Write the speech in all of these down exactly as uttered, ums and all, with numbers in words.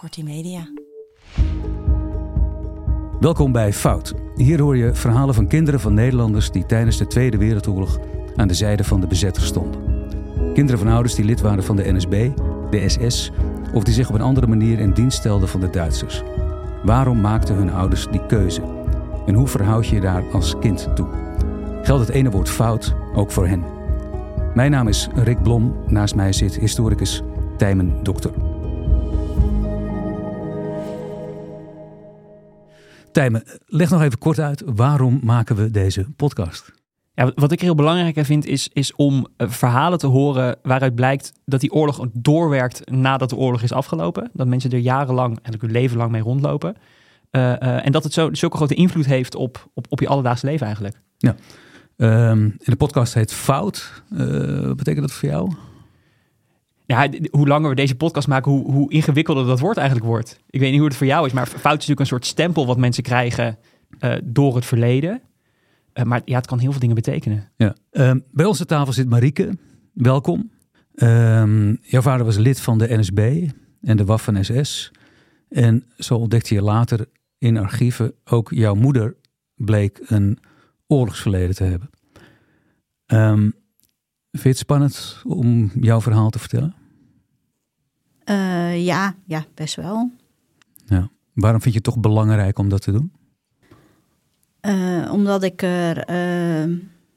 Kortie Media. Welkom bij Fout. Hier hoor je verhalen van kinderen van Nederlanders die tijdens de Tweede Wereldoorlog aan de zijde van de bezetter stonden. Kinderen van ouders die lid waren van de N S B, de S S of die zich op een andere manier in dienst stelden van de Duitsers. Waarom maakten hun ouders die keuze? En hoe verhoud je je daar als kind toe? Geldt het ene woord fout ook voor hen? Mijn naam is Rick Blom. Naast mij zit historicus Tijmen Dokter. Tijmen, leg nog even kort uit, waarom maken we deze podcast? Ja, wat ik er heel belangrijk vind is, is om verhalen te horen waaruit blijkt dat die oorlog doorwerkt nadat de oorlog is afgelopen. Dat mensen er jarenlang, eigenlijk hun leven lang mee rondlopen. Uh, uh, en dat het zo, zulke grote invloed heeft op, op, op je alledaagse leven eigenlijk. Ja. Um, en de podcast heet Fout. Uh, wat betekent dat voor jou? Ja, hoe langer we deze podcast maken, hoe, hoe ingewikkelder dat woord eigenlijk wordt. Ik weet niet hoe het voor jou is, maar fout is natuurlijk een soort stempel wat mensen krijgen uh, door het verleden. Uh, maar ja, het kan heel veel dingen betekenen. Ja. Um, bij ons aan tafel zit Marieke. Welkom. Um, jouw vader was lid van de N S B en de Waffen S S. En zo ontdekte je later in archieven ook jouw moeder bleek een oorlogsverleden te hebben. Um, vind je het spannend om jouw verhaal te vertellen? Uh, ja, ja, best wel. Ja. Waarom vind je het toch belangrijk om dat te doen? Uh, omdat ik er uh,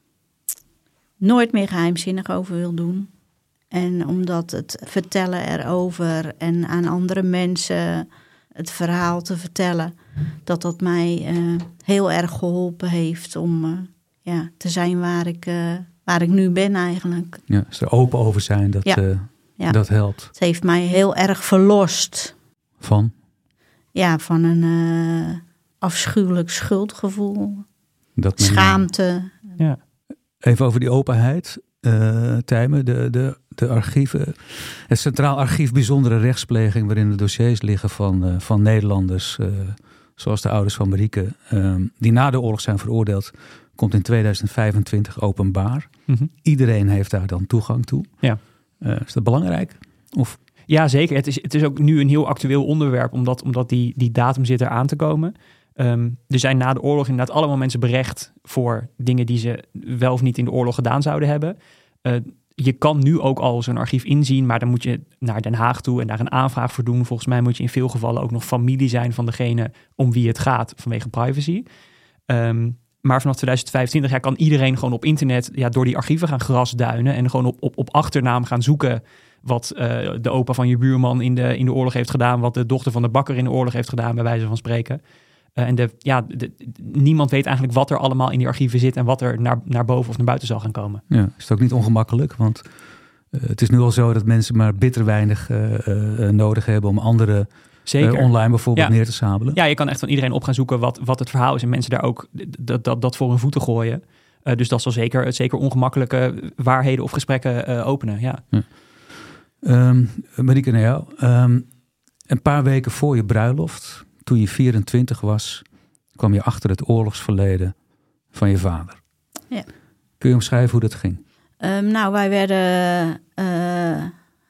nooit meer geheimzinnig over wil doen. En omdat het vertellen erover en aan andere mensen het verhaal te vertellen, dat dat mij uh, heel erg geholpen heeft om uh, ja, te zijn waar ik, uh, waar ik nu ben eigenlijk. Ja, dus er open over zijn, dat, ja. uh, ja. dat helpt. Het heeft mij heel erg verlost. Van? Ja, van een uh, afschuwelijk schuldgevoel. Dat Schaamte. Ja. Even over die openheid, uh, Tijmen, de, de, de archieven. Het Centraal Archief Bijzondere Rechtspleging, waarin de dossiers liggen van, uh, van Nederlanders, uh, zoals de ouders van Marieke, uh, die na de oorlog zijn veroordeeld, komt in tweeduizend vijfentwintig openbaar. Mm-hmm. Iedereen heeft daar dan toegang toe. Ja. Uh, is dat belangrijk? Of... Ja, zeker. Het is, het is ook nu een heel actueel onderwerp, omdat, omdat die, die datum zit er aan te komen. Um, er zijn na de oorlog inderdaad allemaal mensen berecht voor dingen die ze wel of niet in de oorlog gedaan zouden hebben. Uh, je kan nu ook al zo'n archief inzien, maar dan moet je naar Den Haag toe en daar een aanvraag voor doen. Volgens mij moet je in veel gevallen ook nog familie zijn van degene om wie het gaat vanwege privacy. Um, maar vanaf tweeduizend vijfentwintig ja, kan iedereen gewoon op internet ja, door die archieven gaan grasduinen en gewoon op, op, op achternaam gaan zoeken wat uh, de opa van je buurman in de, in de oorlog heeft gedaan, wat de dochter van de bakker in de oorlog heeft gedaan, bij wijze van spreken. Uh, en de, ja, de, niemand weet eigenlijk wat er allemaal in die archieven zit en wat er naar, naar boven of naar buiten zal gaan komen. Ja, is het ook niet ongemakkelijk? Want uh, het is nu al zo dat mensen maar bitter weinig uh, uh, nodig hebben om andere uh, online bijvoorbeeld ja. neer te sabelen. Ja, je kan echt van iedereen op gaan zoeken wat, wat het verhaal is en mensen daar ook dat, dat, dat voor hun voeten gooien. Uh, dus dat zal zeker, zeker ongemakkelijke waarheden of gesprekken uh, openen. Ja. Ja. Um, Marieke, naar jou. Um, een paar weken voor je bruiloft, toen je vierentwintig was, kwam je achter het oorlogsverleden van je vader. Ja. Kun je omschrijven hoe dat ging? Um, nou, wij werden uh,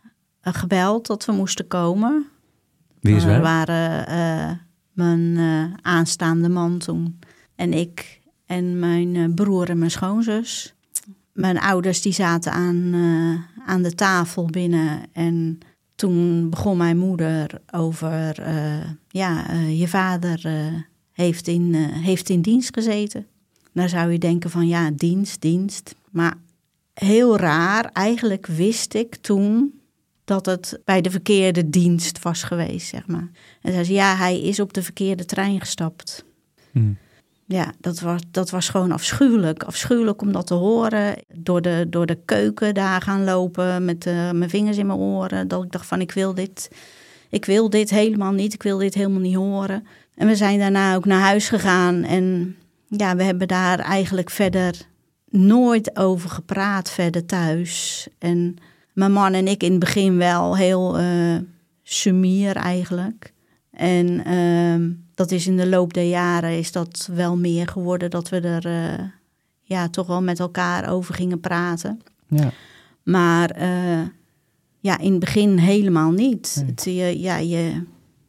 gebeld dat we moesten komen. Wie is wij? We waren uh, mijn uh, aanstaande man toen en ik en mijn uh, broer en mijn schoonzus. Mijn ouders die zaten aan, uh, aan de tafel binnen en toen begon mijn moeder over, uh, ja, uh, je vader uh, heeft, in, uh, heeft in dienst gezeten. Dan zou je denken van ja, dienst, dienst. Maar heel raar, eigenlijk wist ik toen dat het bij de verkeerde dienst was geweest, zeg maar. En zei ze, ja, hij is op de verkeerde trein gestapt. Hmm. Ja, dat was, dat was gewoon afschuwelijk. Afschuwelijk om dat te horen. Door de, door de keuken daar gaan lopen met uh, mijn vingers in mijn oren. Dat ik dacht van, ik wil dit, ik wil dit helemaal niet. Ik wil dit helemaal niet horen. En we zijn daarna ook naar huis gegaan. En ja, we hebben daar eigenlijk verder nooit over gepraat verder thuis. En mijn man en ik in het begin wel heel uh, sumier eigenlijk. En uh, dat is in de loop der jaren is dat wel meer geworden. Dat we er uh, ja, toch wel met elkaar over gingen praten. Ja. Maar uh, ja, in het begin helemaal niet. Nee. Het, je, ja, je,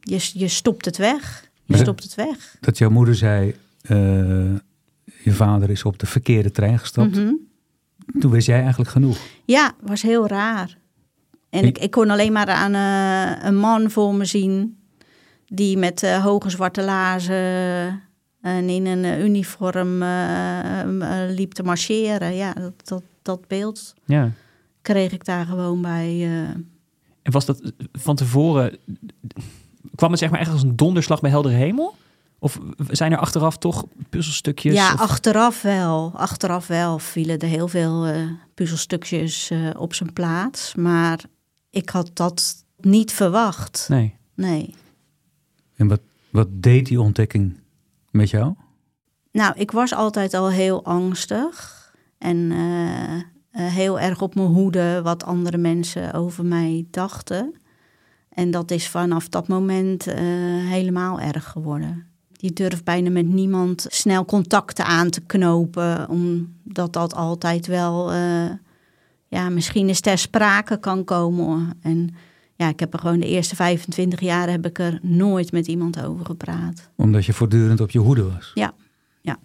je, je stopt het weg. Je Maar stopt het weg. Dat jouw moeder zei, uh, je vader is op de verkeerde trein gestapt. Mm-hmm. Toen wist jij eigenlijk genoeg. Ja, was heel raar. En ik, ik kon alleen maar aan uh, een man voor me zien die met uh, hoge zwarte laarzen en in een uh, uniform uh, uh, liep te marcheren. Ja, dat, dat, dat beeld ja. kreeg ik daar gewoon bij. Uh... En was dat van tevoren, kwam het zeg maar echt als een donderslag bij heldere hemel? Of zijn er achteraf toch puzzelstukjes? Ja, of... achteraf wel. Achteraf wel vielen er heel veel uh, puzzelstukjes uh, op zijn plaats. Maar ik had dat niet verwacht. Nee. Nee. En wat, wat deed die ontdekking met jou? Nou, ik was altijd al heel angstig. En uh, uh, heel erg op mijn hoede wat andere mensen over mij dachten. En dat is vanaf dat moment uh, helemaal erg geworden. Je durft bijna met niemand snel contacten aan te knopen. Omdat dat altijd wel uh, ja, misschien eens ter sprake kan komen. En ja, ik heb er gewoon de eerste vijfentwintig jaar heb ik er nooit met iemand over gepraat. Omdat je voortdurend op je hoede was? Ja, ja.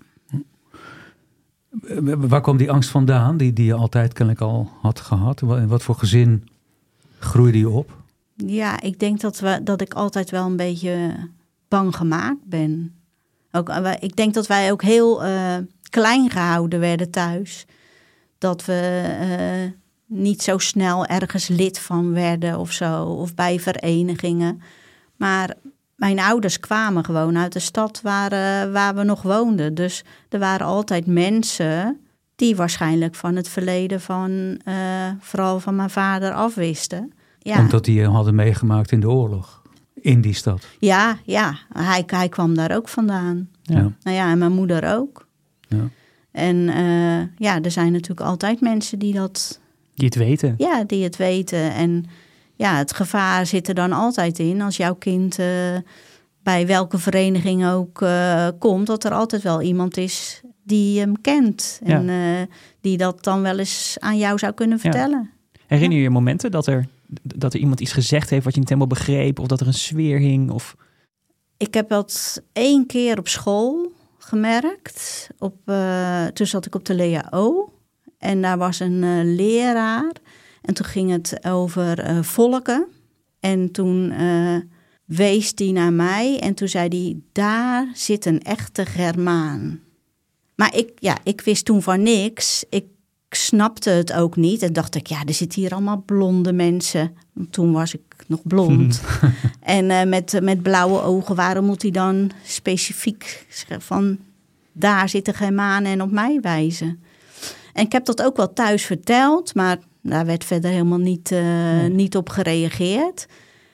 Waar kwam die angst vandaan, die, die je altijd kennelijk al had gehad? In wat voor gezin groeide je op? Ja, ik denk dat, we, dat ik altijd wel een beetje bang gemaakt ben. Ook, ik denk dat wij ook heel uh, klein gehouden werden thuis. Dat we uh, niet zo snel ergens lid van werden of zo. Of bij verenigingen. Maar mijn ouders kwamen gewoon uit de stad waar, uh, waar we nog woonden. Dus er waren altijd mensen die waarschijnlijk van het verleden van uh, vooral van mijn vader afwisten. Ja. Omdat die je hadden meegemaakt in de oorlog. In die stad. Ja, ja. Hij, hij kwam daar ook vandaan. Ja. Nou ja, en mijn moeder ook. Ja. En uh, ja, er zijn natuurlijk altijd mensen die dat... Die het weten. Ja, die het weten. En ja, het gevaar zit er dan altijd in. Als jouw kind uh, bij welke vereniging ook uh, komt... dat er altijd wel iemand is die hem kent. Ja. En uh, die dat dan wel eens aan jou zou kunnen vertellen. Ja. Herinner je je momenten dat er... dat er iemand iets gezegd heeft wat je niet helemaal begreep... of dat er een sfeer hing? Of... Ik heb dat één keer op school gemerkt. Op, uh, toen zat ik op de L E A O. En daar was een uh, leraar. En toen ging het over uh, volken. En toen uh, wees die naar mij. En toen zei hij, daar zit een echte Germaan. Maar ik, ja, ik wist toen van niks. Ik Ik snapte het ook niet. En dacht ik, ja, er zitten hier allemaal blonde mensen. Toen was ik nog blond. en uh, met, met blauwe ogen, waarom moet hij dan specifiek van... daar zitten Germanen en op mij wijzen? En ik heb dat ook wel thuis verteld. Maar daar werd verder helemaal niet, uh, nee. niet op gereageerd.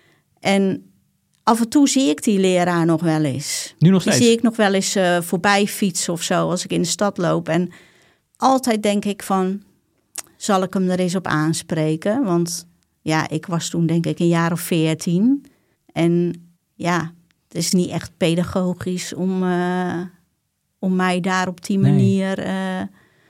En af en toe zie ik die leraar nog wel eens. Nu nog steeds? Die zie ik nog wel eens uh, voorbij fietsen of zo. Als ik in de stad loop. En altijd denk ik van, zal ik hem er eens op aanspreken? Want ja, ik was toen denk ik een jaar of veertien. En ja, het is niet echt pedagogisch om, uh, om mij daar op die manier nee. uh,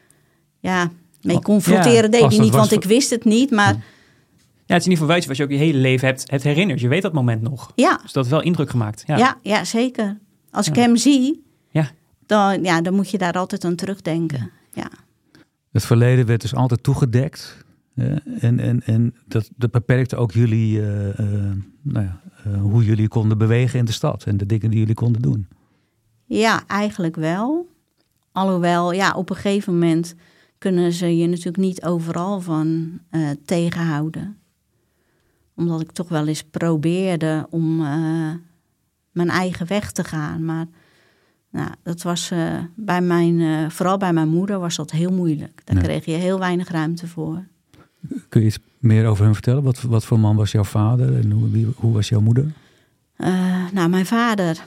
ja, mee confronteren. Ja, deed ik niet, want voor... ik wist het niet. Maar ja, het is in ieder geval iets wat je ook je hele leven hebt, hebt herinnerd. Je weet dat moment nog. Ja. Dus dat heeft wel indruk gemaakt. Ja, ja, ja zeker. Als ja. ik hem zie, ja. Dan, ja, dan moet je daar altijd aan terugdenken. Ja. Het verleden werd dus altijd toegedekt. Ja, en en, en dat, dat beperkte ook jullie, uh, uh, nou ja, uh, hoe jullie konden bewegen in de stad. En de dingen die jullie konden doen. Ja, eigenlijk wel. Alhoewel, ja, op een gegeven moment kunnen ze je natuurlijk niet overal van uh, tegenhouden. Omdat ik toch wel eens probeerde om uh, mijn eigen weg te gaan. Maar nou, dat was uh, bij mijn, uh, vooral bij mijn moeder was dat heel moeilijk. Daar ja. kreeg je heel weinig ruimte voor. Kun je iets meer over hem vertellen? Wat, wat voor man was jouw vader en hoe, wie, hoe was jouw moeder? Uh, nou, mijn vader,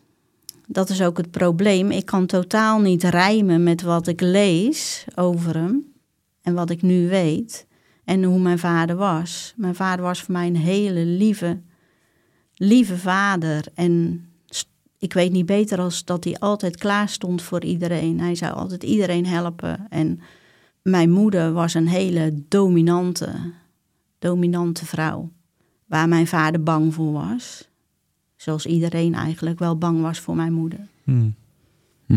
dat is ook het probleem. Ik kan totaal niet rijmen met wat ik lees over hem en wat ik nu weet. En hoe mijn vader was. Mijn vader was voor mij een hele lieve, lieve vader. En ik weet niet beter als dat hij altijd klaar stond voor iedereen. Hij zou altijd iedereen helpen. En mijn moeder was een hele dominante, dominante vrouw. Waar mijn vader bang voor was. zoals iedereen eigenlijk wel bang was voor mijn moeder. Hmm. Hm.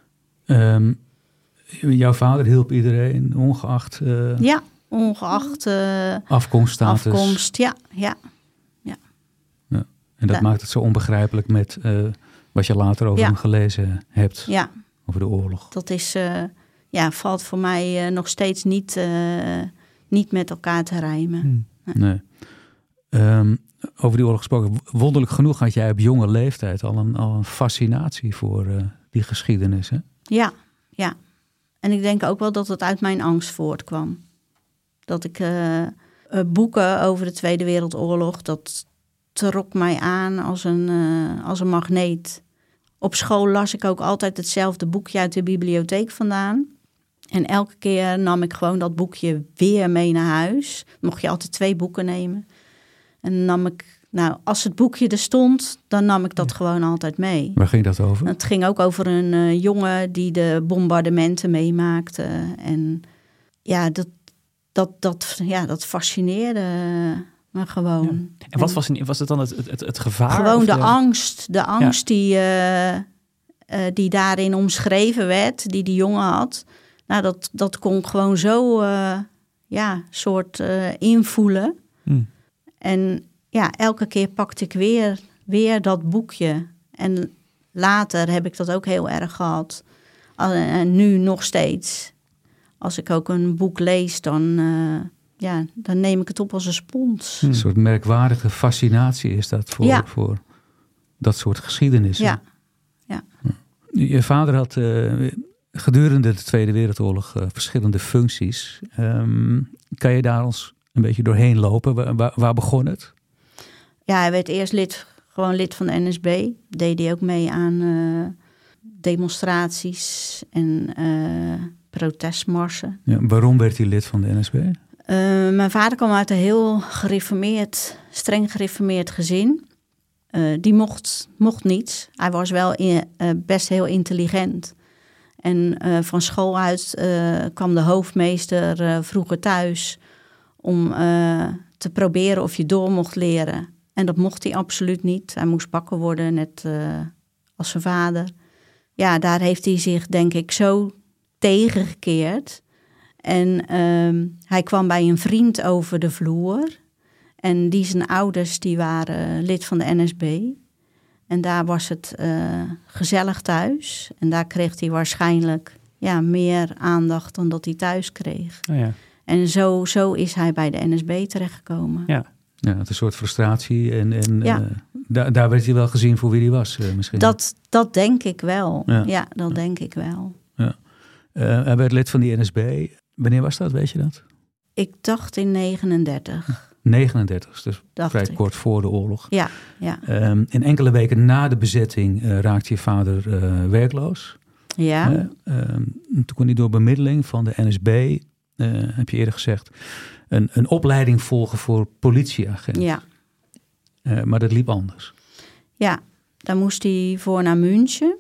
Um, jouw vader hielp iedereen, ongeacht... Uh, ja, ongeacht... Uh, afkomststatus. Afkomst, ja, ja. ja. ja. En dat ja. maakt het zo onbegrijpelijk met uh, wat je later over ja. hem gelezen hebt. Ja. Over de oorlog. Dat is, uh, ja, valt voor mij uh, nog steeds niet, uh, niet met elkaar te rijmen. Hmm. Nee. nee. Um, over die oorlog gesproken. Wonderlijk genoeg had jij op jonge leeftijd al een, al een fascinatie voor uh, die geschiedenis, hè? Ja, ja. En ik denk ook wel dat het uit mijn angst voortkwam. Dat ik uh, boeken over de Tweede Wereldoorlog, dat trok mij aan als een, uh, als een magneet. Op school las ik ook altijd hetzelfde boekje uit de bibliotheek vandaan. En elke keer nam ik gewoon dat boekje weer mee naar huis. Mocht je altijd twee boeken nemen. En nam ik, nou, als het boekje er stond, dan nam ik dat ja. gewoon altijd mee. Waar ging dat over? Het ging ook over een uh, jongen die de bombardementen meemaakte. En ja, dat, dat, dat, ja, dat fascineerde me gewoon. Ja. En wat was, was het dan het, het, het gevaar? Gewoon de, de angst. De angst ja. die, uh, uh, die daarin omschreven werd, die die jongen had. Nou, dat, dat kon ik gewoon zo, uh, ja, soort uh, invoelen. Hmm. En ja, elke keer pakte ik weer, weer dat boekje. En later heb ik dat ook heel erg gehad. En nu nog steeds. Als ik ook een boek lees, dan, uh, ja, dan neem ik het op als een spons. Een soort merkwaardige fascinatie is dat voor, ja. voor dat soort geschiedenissen. Ja. ja. Je vader had uh, gedurende de Tweede Wereldoorlog uh, verschillende functies. Um, kan je daar ons een beetje doorheen lopen? Waar, waar, waar begon het? Ja, hij werd eerst lid, gewoon lid van de N S B. Deed hij ook mee aan uh, demonstraties en uh, protestmarsen. Ja, waarom werd hij lid van de N S B? Uh, mijn vader kwam uit een heel gereformeerd, streng gereformeerd gezin. Uh, die mocht, mocht niets. Hij was wel in, uh, best heel intelligent. En uh, van school uit uh, kwam de hoofdmeester uh, vroeger thuis om uh, te proberen of je door mocht leren. En dat mocht hij absoluut niet. Hij moest bakker worden, net uh, als zijn vader. Ja, daar heeft hij zich denk ik zo tegengekeerd. En uh, hij kwam bij een vriend over de vloer. En die zijn ouders die waren lid van de N S B. En daar was het uh, gezellig thuis. En daar kreeg hij waarschijnlijk ja, meer aandacht dan dat hij thuis kreeg. Oh ja. En zo, zo is hij bij de N S B terechtgekomen. Ja, ja het is een soort frustratie. En, en ja. uh, daar, daar werd hij wel gezien voor wie hij was uh, misschien. Dat, dat denk ik wel. Ja, ja dat ja. denk ik wel. Ja. Uh, hij werd lid van die N S B. Wanneer was dat, weet je dat? Ik dacht in negenendertig. negenendertig, dus dacht vrij ik. kort voor de oorlog. Ja, ja. Um, in enkele weken na de bezetting uh, raakte je vader uh, werkloos. Ja. Uh, um, toen kon hij door bemiddeling van de N S B, uh, heb je eerder gezegd, een, een opleiding volgen voor politieagent. Ja. Uh, maar dat liep anders. Ja, daar moest hij voor naar München.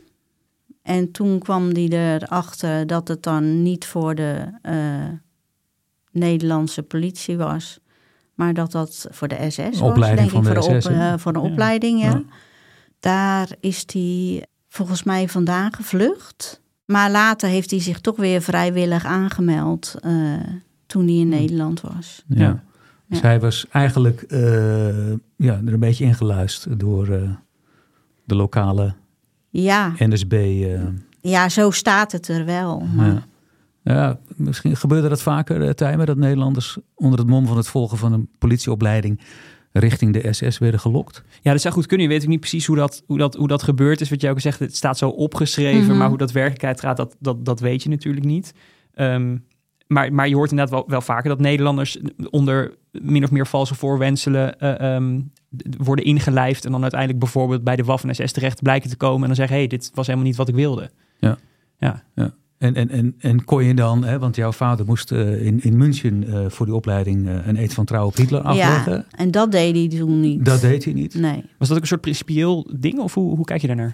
En toen kwam hij erachter dat het dan niet voor de uh, Nederlandse politie was, maar dat dat voor de S S was, opleiding denk van ik, de voor, de S S, op, uh, voor een ja. opleiding, ja. ja. Daar is hij volgens mij vandaan gevlucht. Maar later heeft hij zich toch weer vrijwillig aangemeld uh, toen hij in Nederland was. Ja. ja. Dus ja. hij was eigenlijk uh, ja, er een beetje ingeluisterd door uh, de lokale ja. N S B. Uh, ja, zo staat het er wel. Maar... Ja. Ja, misschien gebeurde dat vaker, uh, Tijmen, dat Nederlanders onder het mom van het volgen van een politieopleiding richting de S S werden gelokt. Ja, dat zou goed kunnen. Je weet ook niet precies hoe dat, hoe dat, hoe dat gebeurd is. Wat jij ook zegt, het staat zo opgeschreven, mm-hmm. maar hoe dat werkelijkheid gaat, dat, dat, dat weet je natuurlijk niet. Um, maar, maar je hoort inderdaad wel, wel vaker dat Nederlanders onder min of meer valse voorwendselen uh, um, worden ingelijfd en dan uiteindelijk bijvoorbeeld bij de Waffen-S S terecht blijken te komen en dan zeggen, hé, hey, dit was helemaal niet wat ik wilde. Ja, ja. ja. En, en, en, en kon je dan, hè, want jouw vader moest uh, in, in München uh, voor die opleiding uh, een eed van trouw op Hitler afleggen. Ja, en dat deed hij toen niet. Dat deed hij niet? Nee. Was dat ook een soort principieel ding of hoe, hoe kijk je daarnaar?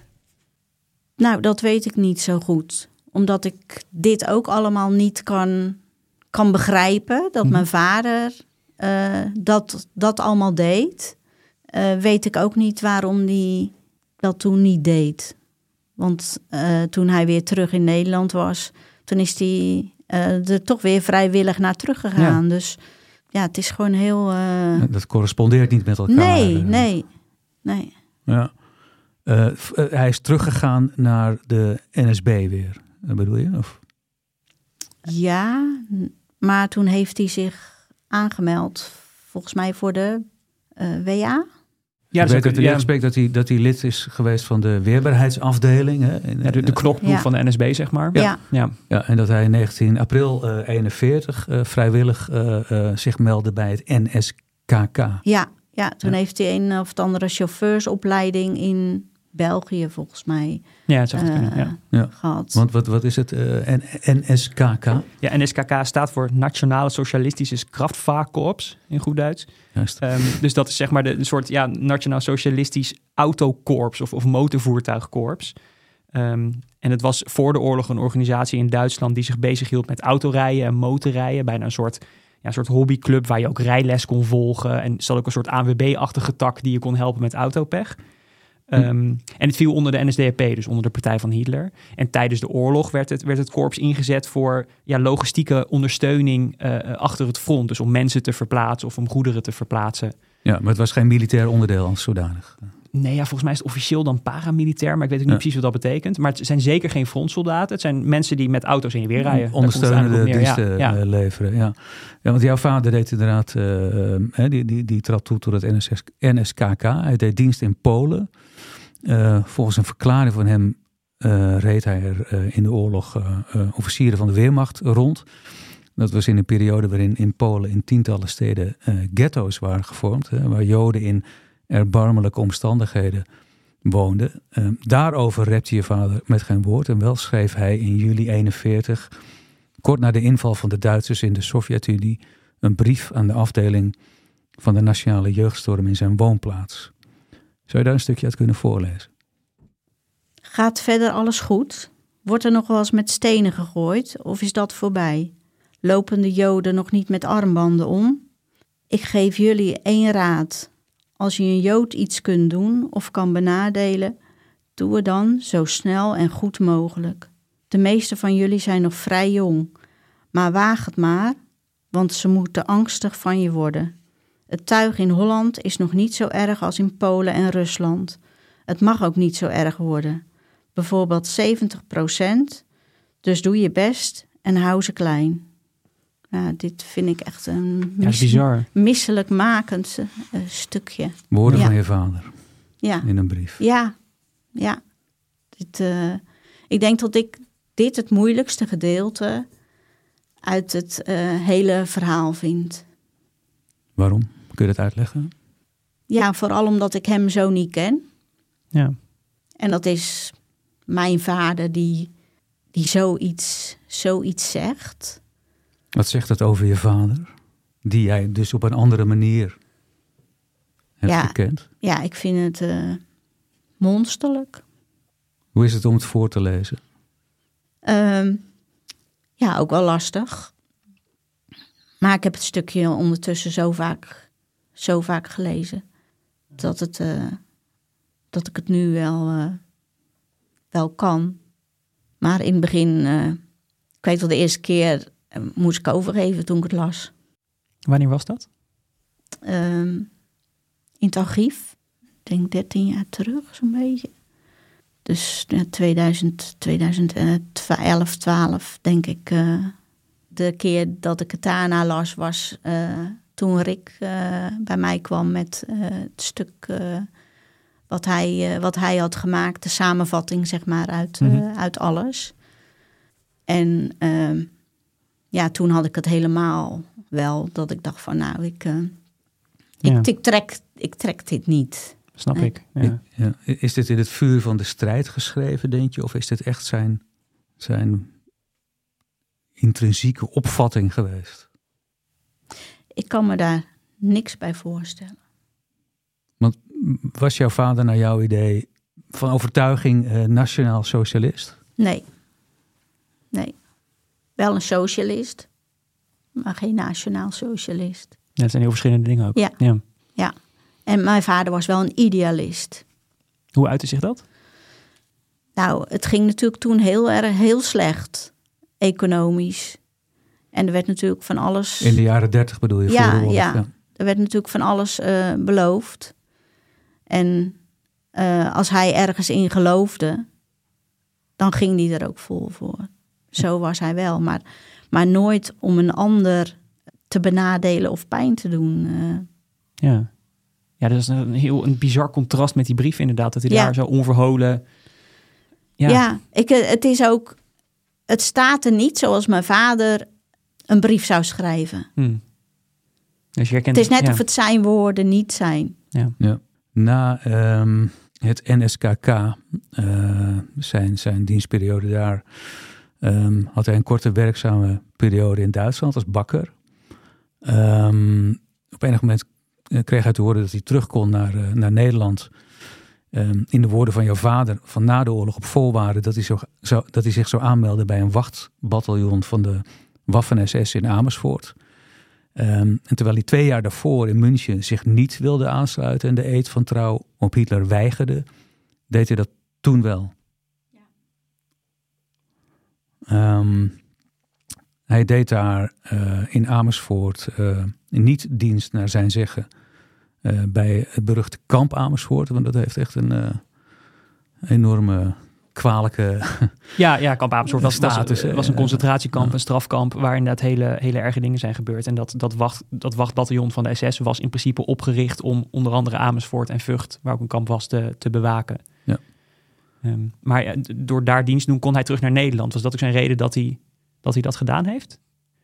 Nou, dat weet ik niet zo goed. Omdat ik dit ook allemaal niet kan, kan begrijpen. Dat hm. mijn vader uh, dat, dat allemaal deed. uh, weet ik ook niet waarom hij dat toen niet deed. Want uh, toen hij weer terug in Nederland was, toen is hij uh, er toch weer vrijwillig naar teruggegaan. Ja. Dus ja, het is gewoon heel... Uh... Dat correspondeert niet met elkaar. Nee, nee, nee. Ja. Uh, uh, hij is teruggegaan naar de N S B weer, uh, bedoel je? Of? Ja, maar toen heeft hij zich aangemeld, volgens mij voor de uh, W A. Ja, ik weet dat hij ja. spreekt dat hij, dat hij lid is geweest van de weerbaarheidsafdeling. Hè? In, ja, de, de knokploeg ja. van de N S B, zeg maar. Ja. Ja. Ja. Ja, en dat hij in negentien april uh, eenenveertig uh, vrijwillig uh, uh, zich meldde bij het N S K K. Ja, ja toen ja. heeft hij een of andere chauffeursopleiding in België, volgens mij. Ja, het zou uh, kunnen, ja. ja. gehad. Want wat, wat is het? Uh, N S K K? Ja, N S K K staat voor Nationale Socialistische Kraftvaarkorps, in goed Duits. Juist. Um, dus dat is zeg maar de een soort ja, Nationaal Socialistisch Autokorps of, of motorvoertuigkorps. Um, en het was voor de oorlog een organisatie in Duitsland die zich bezighield met autorijden en motorrijden. Bijna een soort, ja, een soort hobbyclub waar je ook rijles kon volgen. En zat ook een soort A N W B-achtige tak die je kon helpen met autopech. Um, en het viel onder de N S D A P, dus onder de partij van Hitler. En tijdens de oorlog werd het, werd het korps ingezet voor ja, logistieke ondersteuning uh, achter het front. Dus om mensen te verplaatsen of om goederen te verplaatsen. Ja, maar het was geen militair onderdeel als zodanig. Nee, ja, volgens mij is het officieel dan paramilitair, maar ik weet ook niet ja. precies wat dat betekent. Maar het zijn zeker geen frontsoldaten. Het zijn mensen die met auto's heen en weer rijden. Ondersteunende diensten ja. Ja. leveren, ja. Ja, want jouw vader deed inderdaad, uh, uh, die, die, die trad toe tot het N S K K. Hij deed dienst in Polen. Uh, volgens een verklaring van hem uh, reed hij er uh, in de oorlog uh, uh, officieren van de Weermacht rond. Dat was in een periode waarin in Polen in tientallen steden uh, ghetto's waren gevormd. Hè, waar Joden in erbarmelijke omstandigheden woonden. Uh, daarover repte je vader met geen woord. En wel schreef hij in juli eenenveertig, kort na de inval van de Duitsers in de Sovjet-Unie, een brief aan de afdeling van de Nationale Jeugdstorm in zijn woonplaats. Zou je daar een stukje uit kunnen voorlezen? Gaat verder alles goed? Wordt er nog wel eens met stenen gegooid of is dat voorbij? Lopen de Joden nog niet met armbanden om? Ik geef jullie één raad. Als je een Jood iets kunt doen of kan benadelen, doe het dan zo snel en goed mogelijk. De meeste van jullie zijn nog vrij jong, maar waag het maar, want ze moeten angstig van je worden. Het tuig in Holland is nog niet zo erg als in Polen en Rusland. Het mag ook niet zo erg worden. Bijvoorbeeld zeventig procent. Dus doe je best en hou ze klein. Ja, dit vind ik echt een mis- ja, misselijkmakend uh, stukje. Woorden ja. van je vader. Ja. In een brief. Ja, ja. Dit, uh, ik denk dat ik dit het moeilijkste gedeelte uit het uh, hele verhaal vind. Waarom? Kun je dat uitleggen? Ja, vooral omdat ik hem zo niet ken. Ja. En dat is mijn vader die, die zoiets, zoiets zegt. Wat zegt het over je vader? Die jij dus op een andere manier hebt ja, gekend? Ja, ik vind het uh, monsterlijk. Hoe is het om het voor te lezen? Um, ja, ook wel lastig. Maar ik heb het stukje ondertussen zo vaak, zo vaak gelezen. Dat, het, uh, dat ik het nu wel, uh, wel kan. Maar in het begin, uh, ik weet wel de eerste keer, uh, moest ik overgeven toen ik het las. Wanneer was dat? Um, in het archief. Ik denk dertien jaar terug, zo'n beetje. Dus ja, tweeduizend, tweeduizend elf, twaalf denk ik. Uh, de keer dat ik het daarna las was uh, toen Rick uh, bij mij kwam met uh, het stuk uh, wat, hij, uh, wat hij had gemaakt. De samenvatting, zeg maar, uit, uh, mm-hmm. uit alles. En uh, ja, toen had ik het helemaal wel. Dat ik dacht van nou, ik, uh, ja. ik, ik, trek, ik trek dit niet. Snap nee. ik. Ja. Ja. Is dit in het vuur van de strijd geschreven, denk je? Of is dit echt zijn, zijn intrinsieke opvatting geweest? Ik kan me daar niks bij voorstellen. Want was jouw vader naar jouw idee van overtuiging uh, nationaal socialist? Nee. Nee. Wel een socialist, maar geen nationaal socialist. Ja, het zijn heel verschillende dingen ook. Ja. Ja. Ja. En mijn vader was wel een idealist. Hoe uitte zich dat? Nou, het ging natuurlijk toen heel erg heel slecht, economisch. En er werd natuurlijk van alles... In de jaren dertig bedoel je? Ja, voor de oorlog, ja. ja. Er werd natuurlijk van alles uh, beloofd. En uh, als hij ergens in geloofde, dan ging hij er ook vol voor. Zo was hij wel. Maar, maar nooit om een ander te benadelen of pijn te doen. Uh. Ja. Ja, dat is een heel een bizar contrast met die brief inderdaad. Dat hij Ja. daar zo onverholen... Ja, Ja, ik, het is ook... Het staat er niet zoals mijn vader een brief zou schrijven. Hm. Dus je herkent, Het is net ja. of het zijn woorden niet zijn. Ja. Ja. Na um, het N S K K, uh, zijn, zijn dienstperiode daar, um, had hij een korte werkzame periode in Duitsland als bakker. Um, op enig moment kreeg hij te horen dat hij terug kon naar, uh, naar Nederland. Um, in de woorden van jouw vader van na de oorlog op voorwaarde dat hij, zo, zo, dat hij zich zou aanmelden bij een wachtbataljon van de Waffen S S in Amersfoort. Um, en terwijl hij twee jaar daarvoor in München zich niet wilde aansluiten en de eed van trouw op Hitler weigerde, deed hij dat toen wel. Ja. Um, hij deed daar uh, in Amersfoort uh, niet dienst naar zijn zeggen uh, bij het beruchte kamp Amersfoort, want dat heeft echt een uh, enorme kwalijke Ja, ja, kamp Amersfoort was, status, was, was een concentratiekamp, ja. een strafkamp, waar inderdaad hele, hele erge dingen zijn gebeurd. En dat, dat, wacht, dat wachtbataljon van de S S was in principe opgericht om onder andere Amersfoort en Vught, waar ook een kamp was, te, te bewaken. Ja. Um, maar ja, door daar dienst te doen kon hij terug naar Nederland. Was dat ook zijn reden dat hij dat, hij dat gedaan heeft?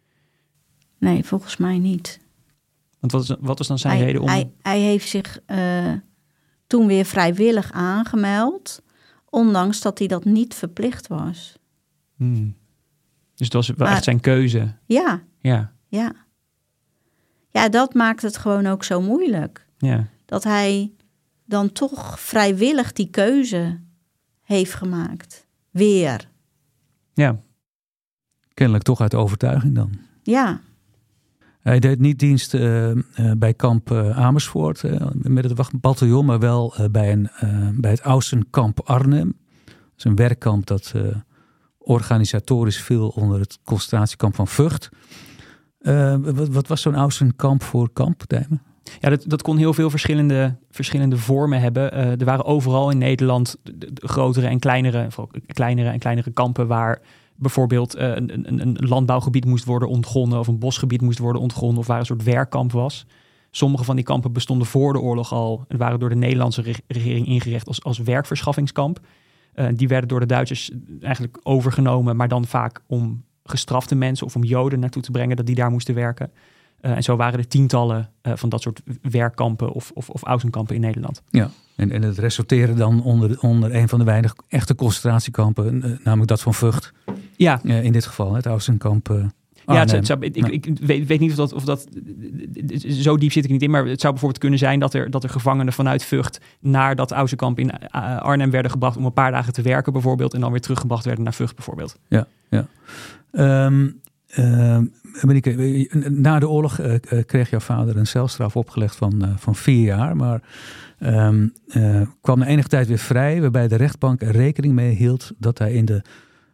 Nee, volgens mij niet. Want wat is, wat is dan zijn hij, reden om... Hij, hij heeft zich uh, toen weer vrijwillig aangemeld, ondanks dat hij dat niet verplicht was. Hmm. Dus het was wel maar, echt zijn keuze. Ja, Ja. ja. Ja, dat maakt het gewoon ook zo moeilijk. Ja. Dat hij dan toch vrijwillig die keuze heeft gemaakt. Weer. Ja. Kennelijk toch uit overtuiging dan. Ja. Hij deed niet dienst uh, uh, bij kamp uh, Amersfoort uh, met het wachtbataljon, maar wel uh, bij, een, uh, bij het Aussenkamp Arnhem. Dat is een werkkamp dat uh, organisatorisch viel onder het concentratiekamp van Vught. Uh, wat, wat was zo'n Aussenkamp voor kamp, Dijmen? Ja, dat, dat kon heel veel verschillende, verschillende vormen hebben. Uh, er waren overal in Nederland de, de grotere en kleinere, kleinere en kleinere kampen waar bijvoorbeeld uh, een, een, een landbouwgebied moest worden ontgonnen of een bosgebied moest worden ontgonnen of waar een soort werkkamp was. Sommige van die kampen bestonden voor de oorlog al en waren door de Nederlandse re- regering ingericht als, als werkverschaffingskamp. Uh, die werden door de Duitsers eigenlijk overgenomen, maar dan vaak om gestrafte mensen of om Joden naartoe te brengen dat die daar moesten werken. Uh, en zo waren er tientallen uh, van dat soort werkkampen of, of, of Aussenkampen in Nederland. Ja, en, en het resulteerde dan onder, onder een van de weinig echte concentratiekampen, uh, namelijk dat van Vught. Ja. Uh, in dit geval, het Aussenkamp uh, Ja, het, het zou, ik, ik, ik weet, weet niet of dat, of dat... Zo diep zit ik niet in, maar het zou bijvoorbeeld kunnen zijn dat er, dat er gevangenen vanuit Vught naar dat Aussenkamp in Arnhem werden gebracht om een paar dagen te werken bijvoorbeeld en dan weer teruggebracht werden naar Vught bijvoorbeeld. Ja, ja. Um, uh, Marieke, na de oorlog uh, kreeg jouw vader een celstraf opgelegd van, uh, van vier jaar, maar um, uh, kwam na enige tijd weer vrij, waarbij de rechtbank er rekening mee hield dat hij in de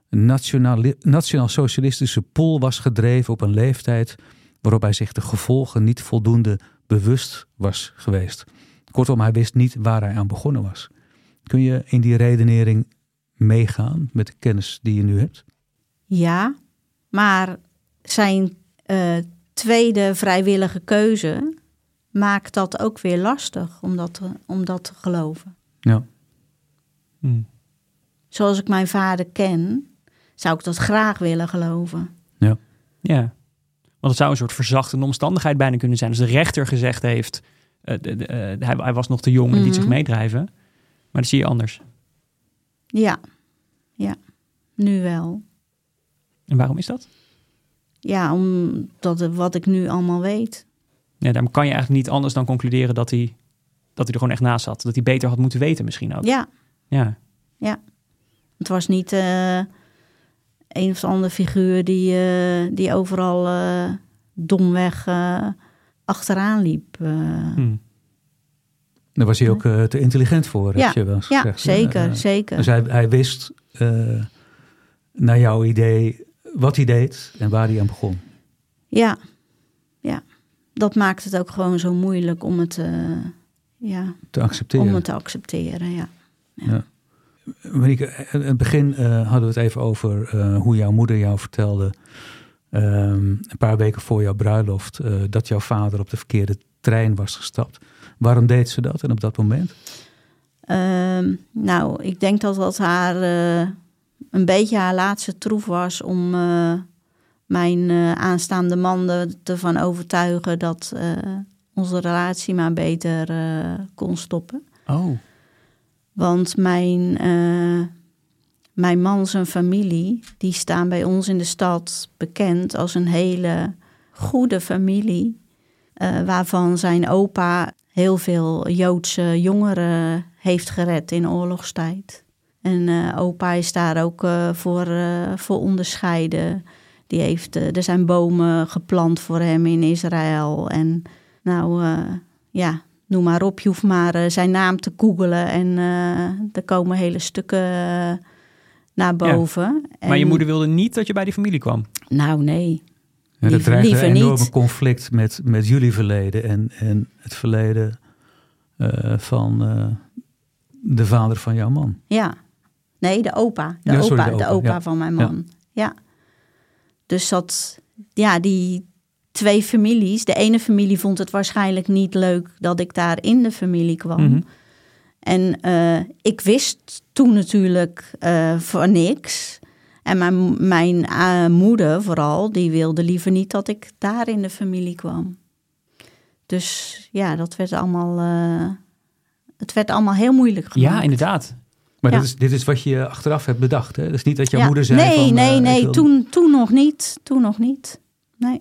nationaal-socialistische pool was gedreven op een leeftijd waarop hij zich de gevolgen niet voldoende bewust was geweest. Kortom, hij wist niet waar hij aan begonnen was. Kun je in die redenering meegaan met de kennis die je nu hebt? Ja, maar zijn uh, tweede vrijwillige keuze maakt dat ook weer lastig om dat te, om dat te geloven. Ja. Hmm. Zoals ik mijn vader ken, zou ik dat graag willen geloven. Ja. Ja, want het zou een soort verzachtende omstandigheid bijna kunnen zijn. Als de rechter gezegd heeft, uh, de, de, uh, hij, hij was nog te jong en Mm-hmm. liet zich meedrijven. Maar dat zie je anders. Ja, ja, nu wel. En waarom is dat? Ja, omdat het, wat ik nu allemaal weet. Ja, daar kan je eigenlijk niet anders dan concluderen dat hij, dat hij er gewoon echt naast zat. Dat hij beter had moeten weten misschien ook. Ja, Ja. ja. Het was niet uh, een of andere figuur die, uh, die overal uh, domweg uh, achteraan liep. Uh. Hmm. Daar was hij ook uh, te intelligent voor, ja, heb je wel eens gezegd. Ja, zeker, uh, zeker. Dus hij, hij wist uh, naar jouw idee wat hij deed en waar hij aan begon. Ja, ja. Dat maakt het ook gewoon zo moeilijk om het, uh, ja, te accepteren. Om het te accepteren, ja. ja. ja. Marieke, in het begin uh, hadden we het even over uh, hoe jouw moeder jou vertelde, um, een paar weken voor jouw bruiloft, uh, dat jouw vader op de verkeerde trein was gestapt. Waarom deed ze dat en op dat moment? Uh, nou, ik denk dat dat haar uh, een beetje haar laatste troef was om uh, mijn uh, aanstaande man ervan overtuigen dat uh, onze relatie maar beter uh, kon stoppen. Oh. Want mijn, uh, mijn man zijn familie, die staan bij ons in de stad bekend als een hele goede familie. Uh, waarvan zijn opa heel veel Joodse jongeren heeft gered in oorlogstijd. En uh, opa is daar ook uh, voor, uh, voor onderscheiden. Die heeft, uh, er zijn bomen geplant voor hem in Israël. En nou, uh, ja, noem maar op. Je hoeft maar uh, zijn naam te googelen. En uh, er komen hele stukken uh, naar boven. Ja, en, maar je moeder wilde niet dat je bij die familie kwam? Nou, nee. Ja, dat dreigt een enorme niet. conflict met, met jullie verleden en, en het verleden uh, van uh, de vader van jouw man. Ja, nee, de opa. De ja, opa, sorry, de opa, de opa ja. van mijn man. Ja. ja. Dus dat, ja, die twee families. De ene familie vond het waarschijnlijk niet leuk dat ik daar in de familie kwam. Mm-hmm. En uh, ik wist toen natuurlijk uh, voor niks. En mijn, mijn uh, moeder vooral, die wilde liever niet dat ik daar in de familie kwam. Dus ja, dat werd allemaal, uh, het werd allemaal heel moeilijk gemaakt. Ja, inderdaad. Maar ja. dit, is, dit is wat je achteraf hebt bedacht, hè? Dus niet dat jouw ja. moeder zei nee, van... Nee, uh, nee, wil... toen, toen nog niet. Toen nog niet. Nee.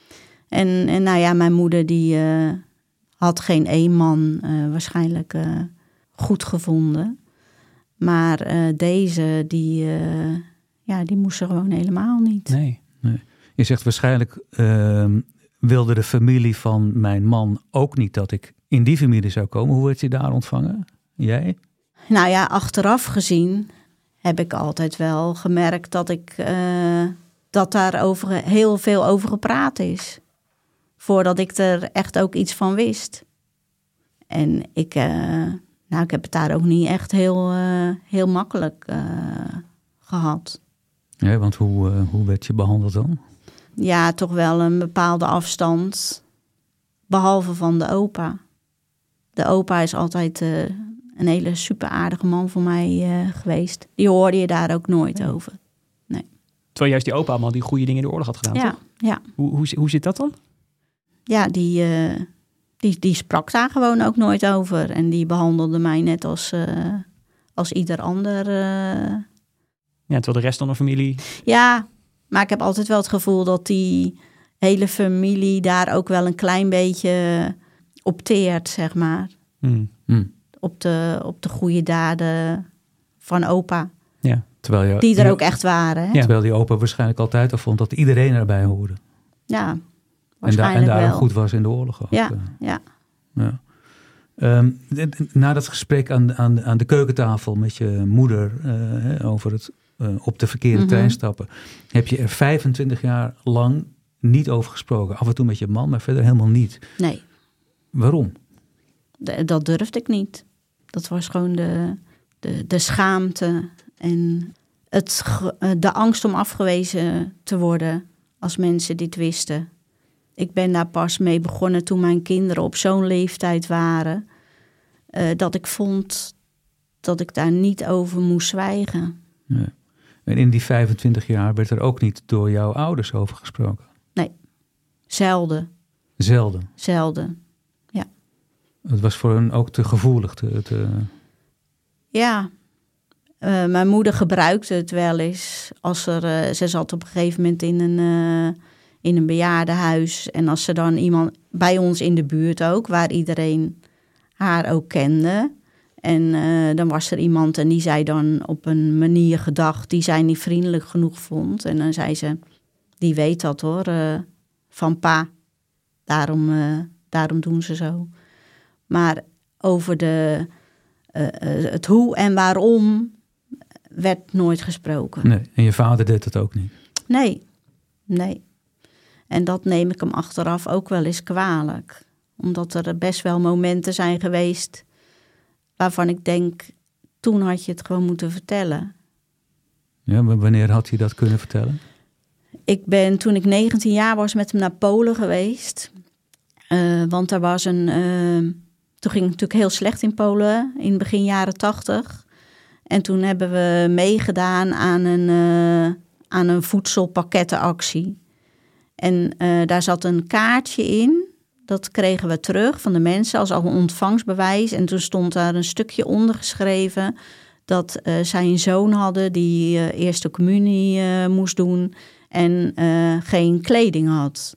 En, en nou ja, mijn moeder die uh, had geen eenman uh, waarschijnlijk uh, goed gevonden. Maar uh, deze, die... Uh, Ja, die moesten gewoon helemaal niet. Nee. nee. Je zegt waarschijnlijk uh, wilde de familie van mijn man ook niet dat ik in die familie zou komen. Hoe werd je daar ontvangen? Jij? Nou ja, achteraf gezien heb ik altijd wel gemerkt dat ik uh, dat daar over, heel veel over gepraat is. Voordat ik er echt ook iets van wist. En ik, uh, nou, ik heb het daar ook niet echt heel, uh, heel makkelijk uh, gehad. Ja, want hoe, uh, hoe werd je behandeld dan? Ja, toch wel een bepaalde afstand. Behalve van de opa. De opa is altijd uh, een hele super aardige man voor mij uh, geweest. Die hoorde je daar ook nooit nee. over. Nee. Terwijl juist die opa allemaal die goede dingen in de oorlog had gedaan, ja, toch? Ja. Hoe, hoe, hoe zit dat dan? Ja, die, uh, die, die sprak daar gewoon ook nooit over. En die behandelde mij net als, uh, als ieder ander... Uh, Ja, terwijl de rest van de familie... Ja, maar ik heb altijd wel het gevoel dat die hele familie daar ook wel een klein beetje opteert, zeg maar. Hmm. Hmm. Op de, op de goede daden van opa. Ja. Terwijl je, die er die, ook echt waren. Hè? Ja. Terwijl die opa waarschijnlijk altijd al vond dat iedereen erbij hoorde. Ja, waarschijnlijk En, da- en daarom wel. goed was in de oorlog ook. Ja, ja. ja. Um, na dat gesprek aan, aan, aan de keukentafel met je moeder uh, over het uh, op de verkeerde mm-hmm. trein stappen, heb je er vijfentwintig jaar lang niet over gesproken. Af en toe met je man, maar verder helemaal niet. Nee. Waarom? De, dat durfde ik niet. Dat was gewoon de, de, de schaamte en het, de angst om afgewezen te worden als mensen dit wisten. Ik ben daar pas mee begonnen toen mijn kinderen op zo'n leeftijd waren, uh, dat ik vond dat ik daar niet over moest zwijgen. Nee. En in die vijfentwintig jaar werd er ook niet door jouw ouders over gesproken? Nee, zelden. Zelden? Zelden, ja. Het was voor hen ook te gevoelig? Te, te... Ja, uh, mijn moeder gebruikte het wel eens. Als er, uh, ze zat op een gegeven moment in een... Uh, in een bejaardenhuis. En als ze dan iemand bij ons in de buurt ook, waar iedereen haar ook kende. En uh, dan was er iemand en die zei dan op een manier gedacht die zij niet vriendelijk genoeg vond. En dan zei ze, die weet dat hoor, uh, van pa. Daarom, uh, daarom doen ze zo. Maar over de, uh, uh, het hoe en waarom werd nooit gesproken. Nee, en je vader deed het ook niet? Nee, nee. En dat neem ik hem achteraf ook wel eens kwalijk. Omdat er best wel momenten zijn geweest waarvan ik denk, toen had je het gewoon moeten vertellen. Ja, maar wanneer had hij dat kunnen vertellen? Ik ben toen ik negentien jaar was met hem naar Polen geweest. Uh, want er was een... Uh, toen ging het natuurlijk heel slecht in Polen in begin jaren tachtig. En toen hebben we meegedaan aan een, uh, aan een voedselpakkettenactie. En uh, daar zat een kaartje in. Dat kregen we terug van de mensen als al een ontvangstbewijs. En toen stond daar een stukje onder geschreven dat uh, zij een zoon hadden die uh, eerste communie uh, moest doen en uh, geen kleding had.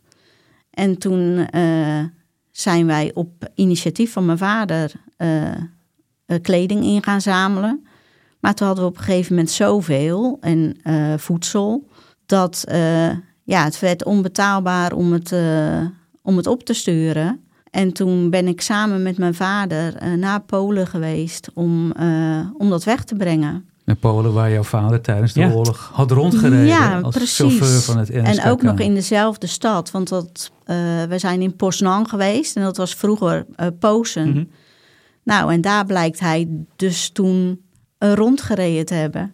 En toen uh, zijn wij op initiatief van mijn vader uh, uh, kleding in gaan zamelen. Maar toen hadden we op een gegeven moment zoveel en uh, voedsel dat uh, ja, het werd onbetaalbaar om het, uh, om het op te sturen. En toen ben ik samen met mijn vader uh, naar Polen geweest om, uh, om dat weg te brengen. In Polen waar jouw vader tijdens de ja. oorlog had rondgereden ja, als precies. chauffeur van het N S B K. En ook nog in dezelfde stad, want dat, uh, we zijn in Poznan geweest en dat was vroeger uh, Posen. Mm-hmm. Nou, en daar blijkt hij dus toen uh, rondgereden te hebben.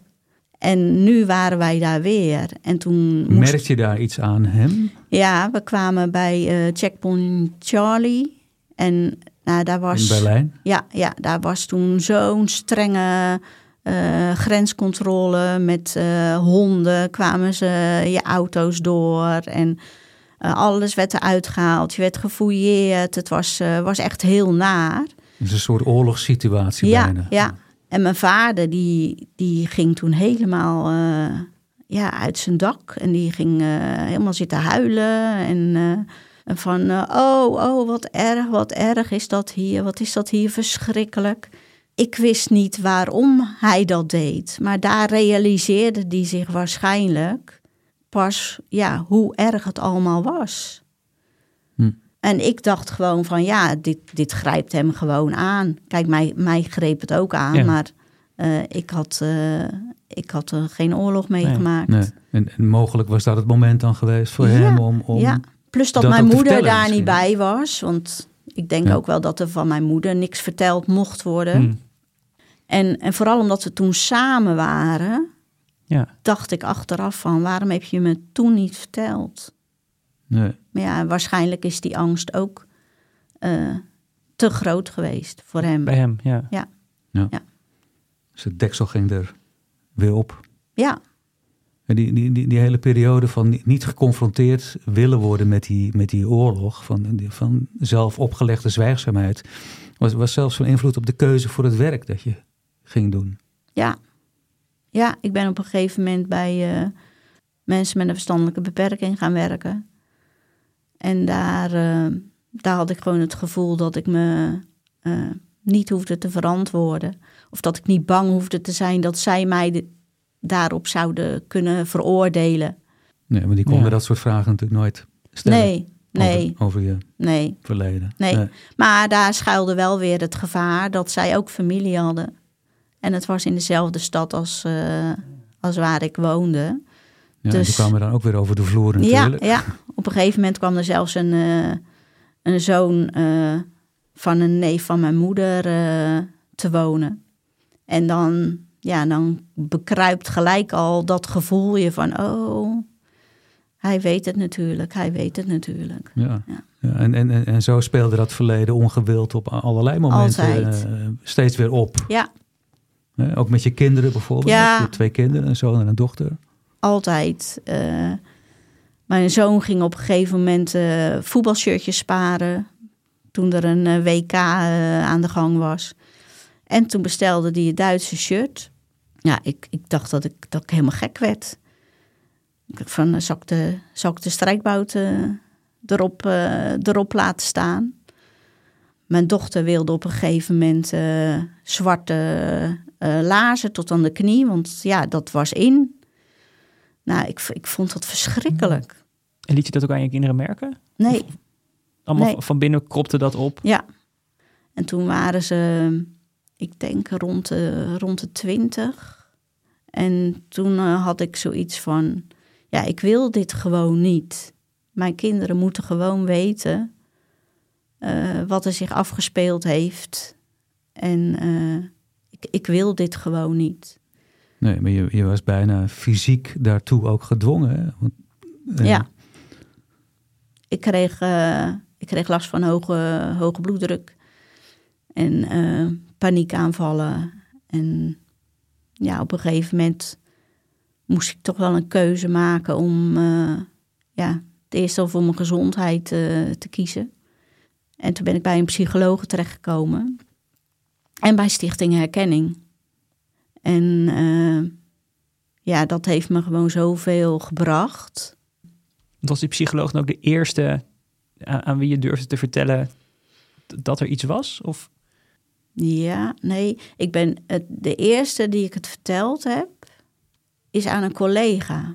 En nu waren wij daar weer. En toen moest... Merk je daar iets aan hem? Ja, we kwamen bij uh, Checkpoint Charlie. En nou, daar was... In Berlijn? Ja, ja, daar was toen zo'n strenge uh, grenscontrole met uh, honden. Kwamen ze je auto's door en uh, alles werd eruit gehaald. Je werd gefouilleerd. Het was, uh, was echt heel naar. Het is een soort oorlogssituatie ja, bijna. Ja, en mijn vader die, die ging toen helemaal uh, ja, uit zijn dak. En die ging uh, helemaal zitten huilen. En, uh, en van, uh, oh, oh, wat erg, wat erg is dat hier. Wat is dat hier verschrikkelijk. Ik wist niet waarom hij dat deed. Maar daar realiseerde hij zich waarschijnlijk pas ja, hoe erg het allemaal was. Hm. En ik dacht gewoon van ja, dit, dit grijpt hem gewoon aan. Kijk, mij, mij greep het ook aan, ja. maar uh, ik had, uh, ik had uh, geen oorlog meegemaakt. Nee, nee. En, en mogelijk was dat het moment dan geweest voor ja, hem om, om ja. Plus dat, dat mijn moeder daar misschien. niet bij was. Want ik denk ja. ook wel dat er van mijn moeder niks verteld mocht worden. Hmm. En, en vooral omdat we toen samen waren, ja. dacht ik achteraf van waarom heb je me toen niet verteld? Nee. Maar ja, waarschijnlijk is die angst ook uh, te groot geweest voor hem. Bij hem, ja. Ja. ja. ja. Dus het deksel ging er weer op. Ja. En die, die, die, die hele periode van niet geconfronteerd willen worden met die, met die oorlog, van, van zelf opgelegde zwijgzaamheid, was, was zelfs van invloed op de keuze voor het werk dat je ging doen. Ja. Ja, ik ben op een gegeven moment bij uh, mensen met een verstandelijke beperking gaan werken. En daar, uh, daar had ik gewoon het gevoel dat ik me uh, niet hoefde te verantwoorden. Of dat ik niet bang hoefde te zijn dat zij mij de, daarop zouden kunnen veroordelen. Nee, maar die konden ja. dat soort vragen natuurlijk nooit stellen. Nee, nee. Over, over je nee. verleden. Nee. nee, maar daar schuilde wel weer het gevaar dat zij ook familie hadden. En het was in dezelfde stad als, uh, als waar ik woonde. Ja, dus, die kwamen dan ook weer over de vloer natuurlijk. Ja, ja. Op een gegeven moment kwam er zelfs een, uh, een zoon uh, van een neef van mijn moeder uh, te wonen. En dan, ja, dan bekruipt gelijk al dat gevoel je van, oh, hij weet het natuurlijk, hij weet het natuurlijk. Ja, ja. ja en, en, en zo speelde dat verleden ongewild op allerlei momenten uh, steeds weer op. Ja. Uh, ook met je kinderen bijvoorbeeld, ja. je hebt twee kinderen, een zoon en een dochter. Altijd. Uh, mijn zoon ging op een gegeven moment uh, voetbalshirtjes sparen. Toen er een uh, W K uh, aan de gang was. En toen bestelde hij een Duitse shirt. Ja, ik, ik dacht dat ik, dat ik helemaal gek werd. Ik dacht van, uh, zal ik de, zal ik de strijkbout uh, erop, uh, erop laten staan? Mijn dochter wilde op een gegeven moment uh, zwarte uh, laarzen tot aan de knie. Want ja, dat was in. Nou, ik, ik vond dat verschrikkelijk. En liet je dat ook aan je kinderen merken? Nee. Of allemaal nee. van binnen kropte dat op? Ja. En toen waren ze, ik denk, rond de, rond de twintig. En toen uh, had ik zoiets van, ja, ik wil dit gewoon niet. Mijn kinderen moeten gewoon weten uh, wat er zich afgespeeld heeft. En uh, ik, ik wil dit gewoon niet. Nee, maar je, je was bijna fysiek daartoe ook gedwongen. Hè? Want, uh... Ja. Ik kreeg, uh, ik kreeg last van hoge, hoge bloeddruk. En uh, paniekaanvallen. En ja, op een gegeven moment moest ik toch wel een keuze maken om uh, ja, het eerst al voor mijn gezondheid uh, te kiezen. En toen ben ik bij een psycholoog terechtgekomen. En bij Stichting Herkenning. En uh, ja, dat heeft me gewoon zoveel gebracht. Was die psycholoog dan ook de eerste aan, aan wie je durfde te vertellen dat er iets was? Of? Ja, nee. Ik ben het, de eerste die ik het verteld heb, is aan een collega.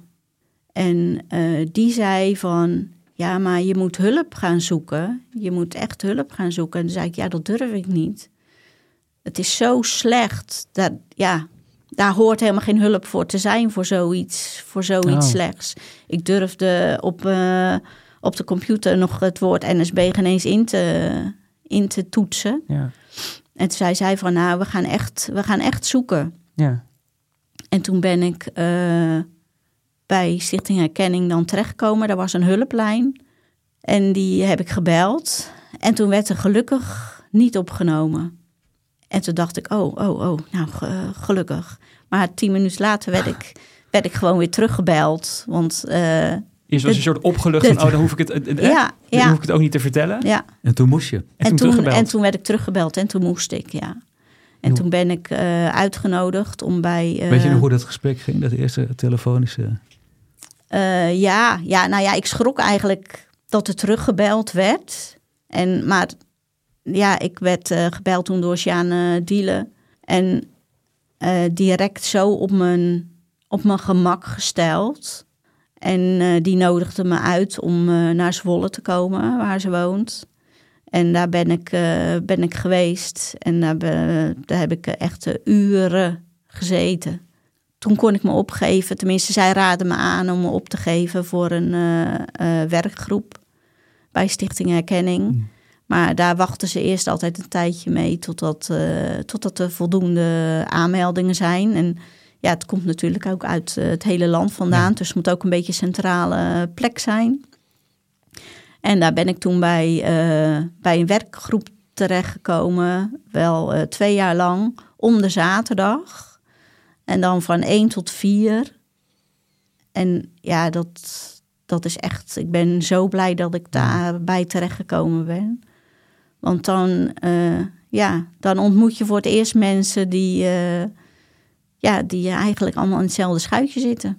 En uh, die zei van, ja, maar je moet hulp gaan zoeken. Je moet echt hulp gaan zoeken. En toen zei ik, ja, dat durf ik niet. Het is zo slecht. Dat, ja, daar hoort helemaal geen hulp voor te zijn voor zoiets, voor zoiets oh. slechts. Ik durfde op, uh, op de computer nog het woord N S B geen eens in te, in te toetsen. Ja. En toen zei zij van, nou, we gaan echt, we gaan echt zoeken. Ja. En toen ben ik uh, bij Stichting Herkenning dan terechtgekomen. Daar was een hulplijn. En die heb ik gebeld. En toen werd er gelukkig niet opgenomen. En toen dacht ik, oh, oh, oh, nou, uh, gelukkig. Maar tien minuten later werd ik, werd ik gewoon weer teruggebeld. Want uh, Eerst was je een soort opgelucht van, oh, dan hoef ik het, uh, uh, ja, dan ja. hoef ik het ook niet te vertellen. Ja. En toen moest je. En, en, toen, toen, teruggebeld. en toen werd ik teruggebeld en toen moest ik, ja. En Hoe? toen ben ik uh, uitgenodigd om bij... Uh, Weet je nog hoe dat gesprek ging, dat eerste telefonische? Uh, ja, ja, nou ja, ik schrok eigenlijk dat er teruggebeld werd. En, maar ja, ik werd uh, gebeld toen door Sjane Dielen. En uh, direct zo op mijn, op mijn gemak gesteld. En uh, die nodigde me uit om uh, naar Zwolle te komen, waar ze woont. En daar ben ik, uh, ben ik geweest. En daar, be, daar heb ik echt uh, uren gezeten. Toen kon ik me opgeven. Tenminste, zij raadde me aan om me op te geven voor een uh, uh, werkgroep bij Stichting Herkenning. Mm. Maar daar wachten ze eerst altijd een tijdje mee totdat, uh, totdat er voldoende aanmeldingen zijn. En ja, het komt natuurlijk ook uit uh, het hele land vandaan. Ja. Dus het moet ook een beetje een centrale plek zijn. En daar ben ik toen bij, uh, bij een werkgroep terechtgekomen. Wel uh, twee jaar lang, om de zaterdag. En dan van één tot vier. En ja, dat, dat is echt... Ik ben zo blij dat ik daarbij terechtgekomen ben. Want dan, uh, ja, dan ontmoet je voor het eerst mensen die... Uh, ja, die eigenlijk allemaal in hetzelfde schuitje zitten.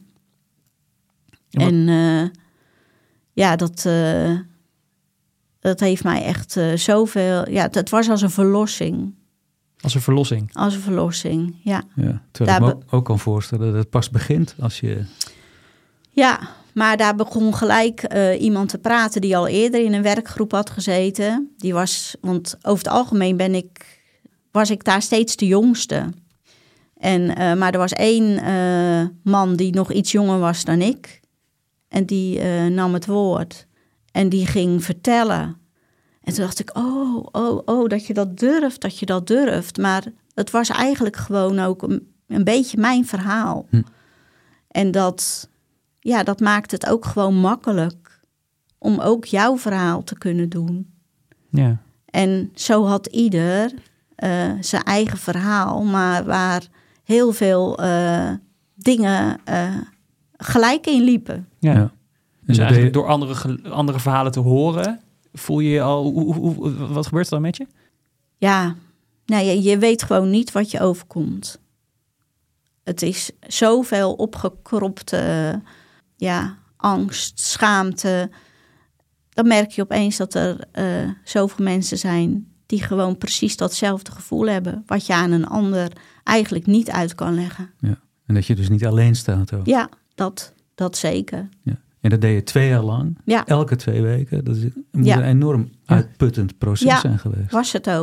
Ja, en uh, ja, dat... Uh, dat heeft mij echt uh, zoveel... Ja, het was als een verlossing. Als een verlossing? Als een verlossing, ja. Ja, terwijl daar ik me be- ook kan voorstellen dat het pas begint als je... Ja, maar daar begon gelijk uh, iemand te praten die al eerder in een werkgroep had gezeten. Die was, want over het algemeen ben ik, was ik daar steeds de jongste. En, uh, maar er was één uh, man die nog iets jonger was dan ik. En die uh, nam het woord. En die ging vertellen. En toen dacht ik, oh, oh, oh, dat je dat durft, dat je dat durft. Maar het was eigenlijk gewoon ook een, een beetje mijn verhaal. Hm. En dat, ja, dat maakt het ook gewoon makkelijk om ook jouw verhaal te kunnen doen. Ja. En zo had ieder uh, zijn eigen verhaal, maar waar heel veel uh, dingen uh, gelijk in liepen. Ja. Ja. Dus eigenlijk door andere, andere verhalen te horen, voel je je al... Hoe, hoe, hoe, wat gebeurt er dan met je? Ja, nou, je, je weet gewoon niet wat je overkomt. Het is zoveel opgekropte ja, angst, schaamte. Dan merk je opeens dat er uh, zoveel mensen zijn die gewoon precies datzelfde gevoel hebben, wat je aan een ander eigenlijk niet uit kan leggen. Ja. En dat je dus niet alleen staat ook. Ja, dat, dat zeker. Ja. En dat deed je twee jaar lang, ja. elke twee weken. Dat is, moet ja. een enorm uitputtend proces ja, zijn geweest. Was het ook.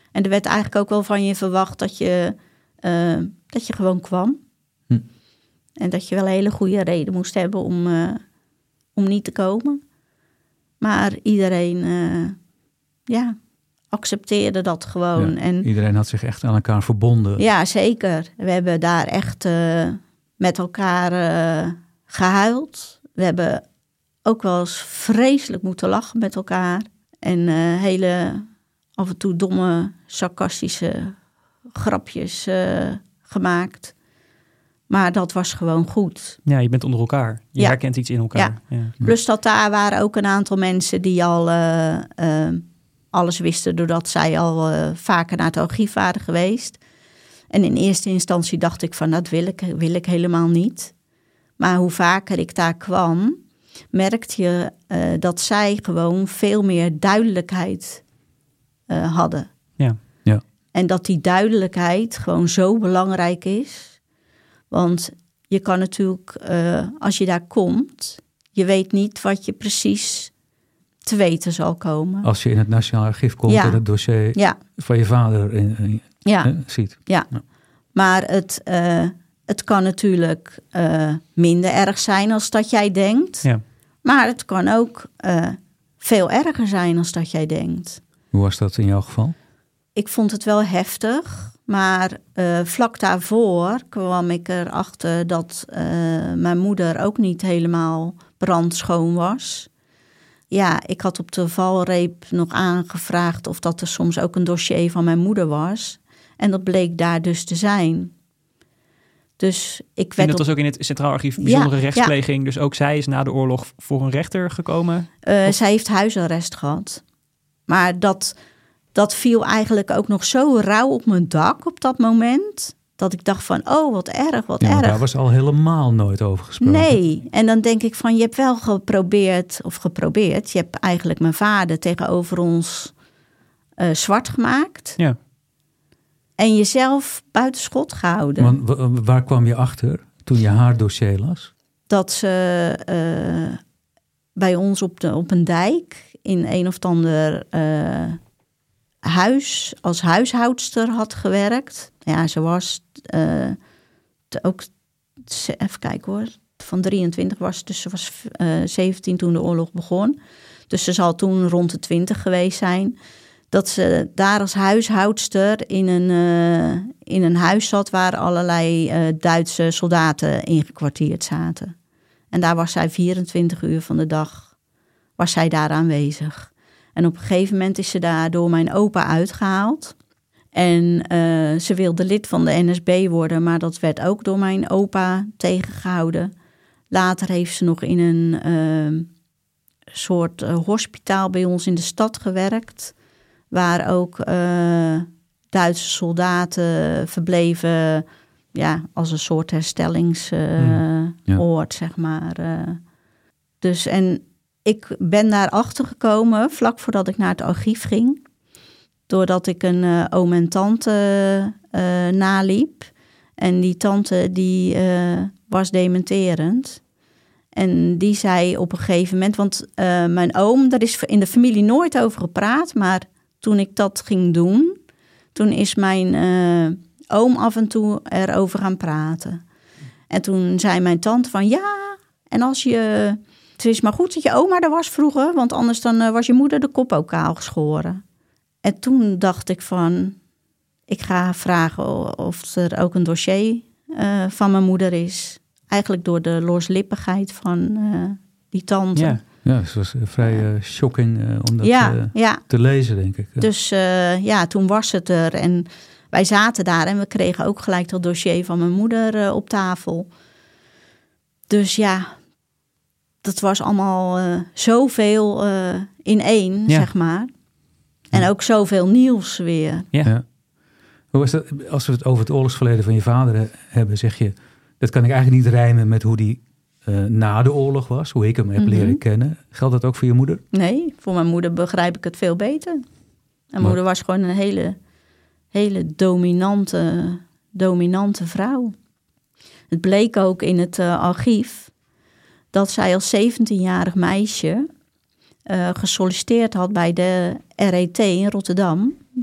En er werd eigenlijk ook wel van je verwacht dat je, uh, dat je gewoon kwam. Hm. En dat je wel een hele goede reden moest hebben om, uh, om niet te komen. Maar iedereen uh, ja, accepteerde dat gewoon. Ja, en, iedereen had zich echt aan elkaar verbonden. Ja, zeker. We hebben daar echt uh, met elkaar uh, gehuild. We hebben ook wel eens vreselijk moeten lachen met elkaar. En uh, hele af en toe domme, sarcastische grapjes uh, gemaakt. Maar dat was gewoon goed. Ja, je bent onder elkaar. Je ja. herkent iets in elkaar. Ja. Ja. Plus dat daar waren ook een aantal mensen die al uh, uh, alles wisten, doordat zij al uh, vaker naar het archief waren geweest. En in eerste instantie dacht ik van, dat wil ik, wil ik helemaal niet. Maar hoe vaker ik daar kwam, merkte je uh, dat zij gewoon veel meer duidelijkheid uh, hadden. Ja. Ja. En dat die duidelijkheid gewoon zo belangrijk is. Want je kan natuurlijk, uh, als je daar komt, je weet niet wat je precies te weten zal komen. Als je in het Nationaal Archief komt ja. en het dossier ja. van je vader in, in, ja. eh, ziet. Ja, ja. Maar het, uh, het kan natuurlijk uh, minder erg zijn als dat jij denkt. Ja. Maar het kan ook uh, veel erger zijn als dat jij denkt. Hoe was dat in jouw geval? Ik vond het wel heftig. Maar uh, vlak daarvoor kwam ik erachter dat uh, mijn moeder ook niet helemaal brandschoon was. Ja, ik had op de valreep nog aangevraagd of dat er soms ook een dossier van mijn moeder was. En dat bleek daar dus te zijn. Dus ik werd en dat op... was ook in het Centraal Archief bijzondere ja, rechtspleging. Ja. Dus ook zij is na de oorlog voor een rechter gekomen? Uh, zij heeft huisarrest gehad. Maar dat... Dat viel eigenlijk ook nog zo rauw op mijn dak op dat moment. Dat ik dacht van, oh, wat erg, wat ja, erg. Daar was al helemaal nooit over gesproken. Nee, en dan denk ik van, je hebt wel geprobeerd, of geprobeerd. Je hebt eigenlijk mijn vader tegenover ons uh, zwart gemaakt. Ja. En jezelf buiten schot gehouden. Want waar kwam je achter toen je haar dossier las? Dat ze uh, bij ons op, de, op een dijk in een of ander... Uh, huis als huishoudster had gewerkt. Ja, ze was uh, ook, even kijken hoor, van drieëntwintig was, dus ze was uh, zeventien toen de oorlog begon. Dus ze zal toen rond de twintig geweest zijn. Dat ze daar als huishoudster in een, uh, in een huis zat waar allerlei uh, Duitse soldaten ingekwartierd zaten. En daar was zij vierentwintig uur van de dag, was zij daar aanwezig. En op een gegeven moment is ze daar door mijn opa uitgehaald. En uh, ze wilde lid van de N S B worden, maar dat werd ook door mijn opa tegengehouden. Later heeft ze nog in een uh, soort uh, hospitaal bij ons in de stad gewerkt. Waar ook uh, Duitse soldaten verbleven, ja, als een soort herstellingsoord, uh, mm, ja. zeg maar. Uh, dus en... Ik ben daar achter gekomen vlak voordat ik naar het archief ging. Doordat ik een uh, oom en tante uh, naliep. En die tante die uh, was dementerend. En die zei op een gegeven moment... Want uh, mijn oom, daar is in de familie nooit over gepraat. Maar toen ik dat ging doen... Toen is mijn uh, oom af en toe erover gaan praten. En toen zei mijn tante van... Ja, en als je... Het is maar goed dat je oma er was vroeger, want anders dan uh, was je moeder de kop ook kaal geschoren. En toen dacht ik van, ik ga vragen of er ook een dossier uh, van mijn moeder is. Eigenlijk door de loslippigheid van uh, die tante. Ja, ja het was vrij uh, shocking uh, om dat ja, uh, ja. te lezen, denk ik. Ja. Dus uh, ja, toen was het er en wij zaten daar en we kregen ook gelijk dat dossier van mijn moeder uh, op tafel. Dus ja... Dat was allemaal uh, zoveel uh, in één, ja. zeg maar. En ook zoveel nieuws weer. Ja. Ja. Hoe was dat, als we het over het oorlogsverleden van je vader hebben, zeg je... dat kan ik eigenlijk niet rijmen met hoe die uh, na de oorlog was. Hoe ik hem heb mm-hmm. leren kennen. Geldt dat ook voor je moeder? Nee, voor mijn moeder begrijp ik het veel beter. Mijn maar... moeder was gewoon een hele, hele dominante, dominante vrouw. Het bleek ook in het uh, archief... dat zij als zeventienjarig meisje uh, gesolliciteerd had bij de R E T in Rotterdam.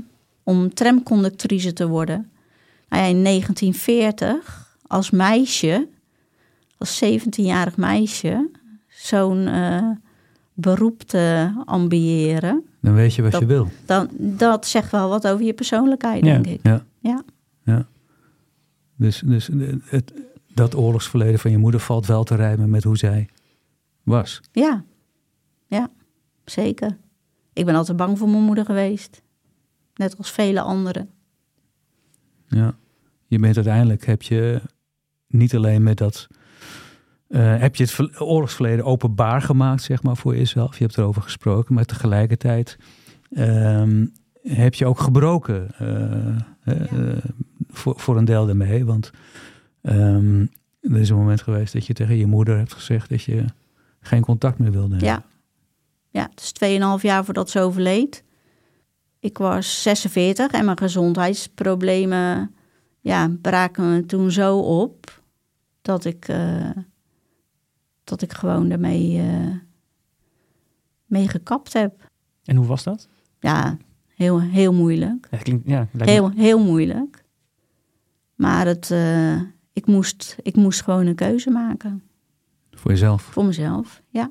om tramconductrice te worden. Nou ja, in negentien veertig, als meisje, als zeventienjarig meisje, zo'n uh, beroep te ambiëren. Dan weet je wat dat, je wil. Dan, dat zegt wel wat over je persoonlijkheid, ja. denk ik. Ja. ja. ja. Dus, dus het, dat oorlogsverleden van je moeder valt wel te rijmen met hoe zij was. Ja, ja, zeker. Ik ben altijd bang voor mijn moeder geweest. Net als vele anderen. Ja, je bent uiteindelijk, heb je niet alleen met dat... Uh, heb je het ver- oorlogsverleden openbaar gemaakt, zeg maar, voor jezelf. Je hebt erover gesproken, maar tegelijkertijd um, heb je ook gebroken uh, uh, uh, voor, voor een deel daarmee. Want um, er is een moment geweest dat je tegen je moeder hebt gezegd dat je geen contact meer wilde hebben. Ja, ja, het is tweeënhalf jaar voordat ze overleed. Ik was zesenveertig en mijn gezondheidsproblemen ja, braken me toen zo op dat ik, uh, dat ik gewoon daarmee uh, mee gekapt heb. En hoe was dat? Ja, heel, heel moeilijk. Ja, klinkt, ja, lijkt heel, me... heel moeilijk. Maar het, uh, ik, moest, ik moest gewoon een keuze maken. Voor jezelf? Voor mezelf, ja.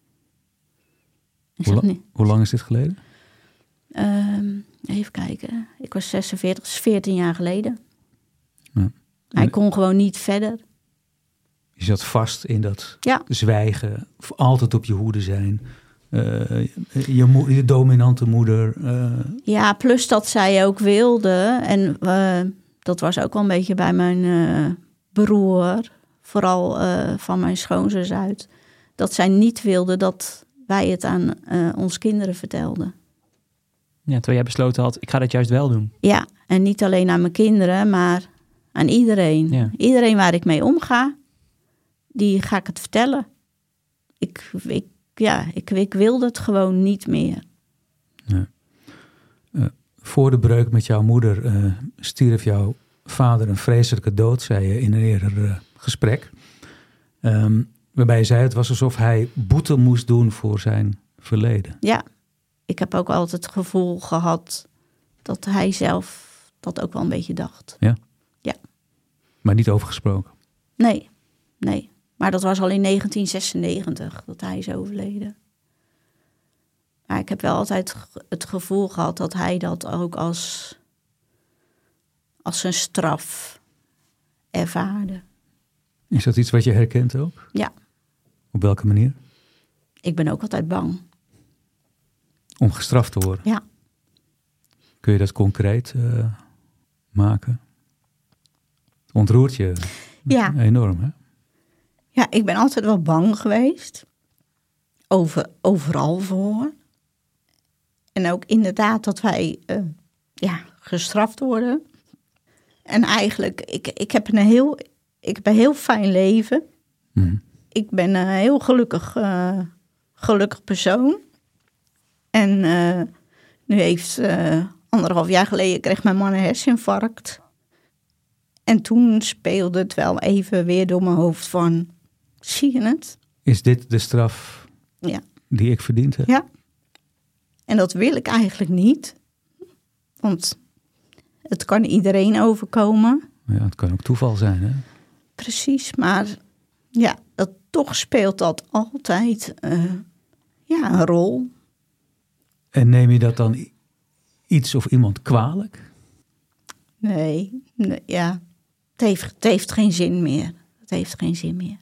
Hoe, la- hoe lang is dit geleden? Um, even kijken. Ik was zesenveertig, dat is veertien jaar geleden. Ja. Hij kon gewoon niet verder. Je zat vast in dat ja. zwijgen, altijd op je hoede zijn. Uh, je, mo- je dominante moeder. Uh... Ja, plus dat zij ook wilde. En uh, dat was ook wel een beetje bij mijn uh, broer. Vooral uh, van mijn schoonzus uit. Dat zij niet wilde dat wij het aan uh, ons kinderen vertelden. Ja, terwijl jij besloten had, ik ga dat juist wel doen. Ja, en niet alleen aan mijn kinderen, maar aan iedereen. Ja. Iedereen waar ik mee omga, die ga ik het vertellen. Ik, ik, ja, ik, ik wilde het gewoon niet meer. Ja. Uh, voor de breuk met jouw moeder uh, stierf jouw vader een vreselijke dood, zei je in een eerder uh, gesprek. Um, waarbij je zei, het was alsof hij boete moest doen voor zijn verleden. Ja, ik heb ook altijd het gevoel gehad dat hij zelf dat ook wel een beetje dacht. Ja? Ja. Maar niet over gesproken? Nee, nee. Maar dat was al in negentien zesennegentig dat hij is overleden. Maar ik heb wel altijd het gevoel gehad dat hij dat ook als, als een straf ervaarde. Is dat iets wat je herkent ook? Ja. Op welke manier? Ik ben ook altijd bang. Om gestraft te worden? Ja. Kun je dat concreet uh, maken? Het ontroert je ja. enorm, hè? Ja, ik ben altijd wel bang geweest. Over, overal voor. En ook inderdaad dat wij uh, ja, gestraft worden. En eigenlijk, ik, ik heb een heel, ik heb een heel fijn leven. Mm. Ik ben een heel gelukkig, uh, gelukkig persoon. En uh, nu heeft uh, anderhalf jaar geleden kreeg mijn man een herseninfarct. En toen speelde het wel even weer door mijn hoofd van, zie je het? Is dit de straf ja. die ik verdiend heb? Ja. En dat wil ik eigenlijk niet. Want het kan iedereen overkomen. Ja, het kan ook toeval zijn, hè? Precies, maar ja, dat, toch speelt dat altijd uh, ja, een rol. En neem je dat dan iets of iemand kwalijk? Nee, nee ja. Het heeft, het heeft geen zin meer. Het heeft geen zin meer.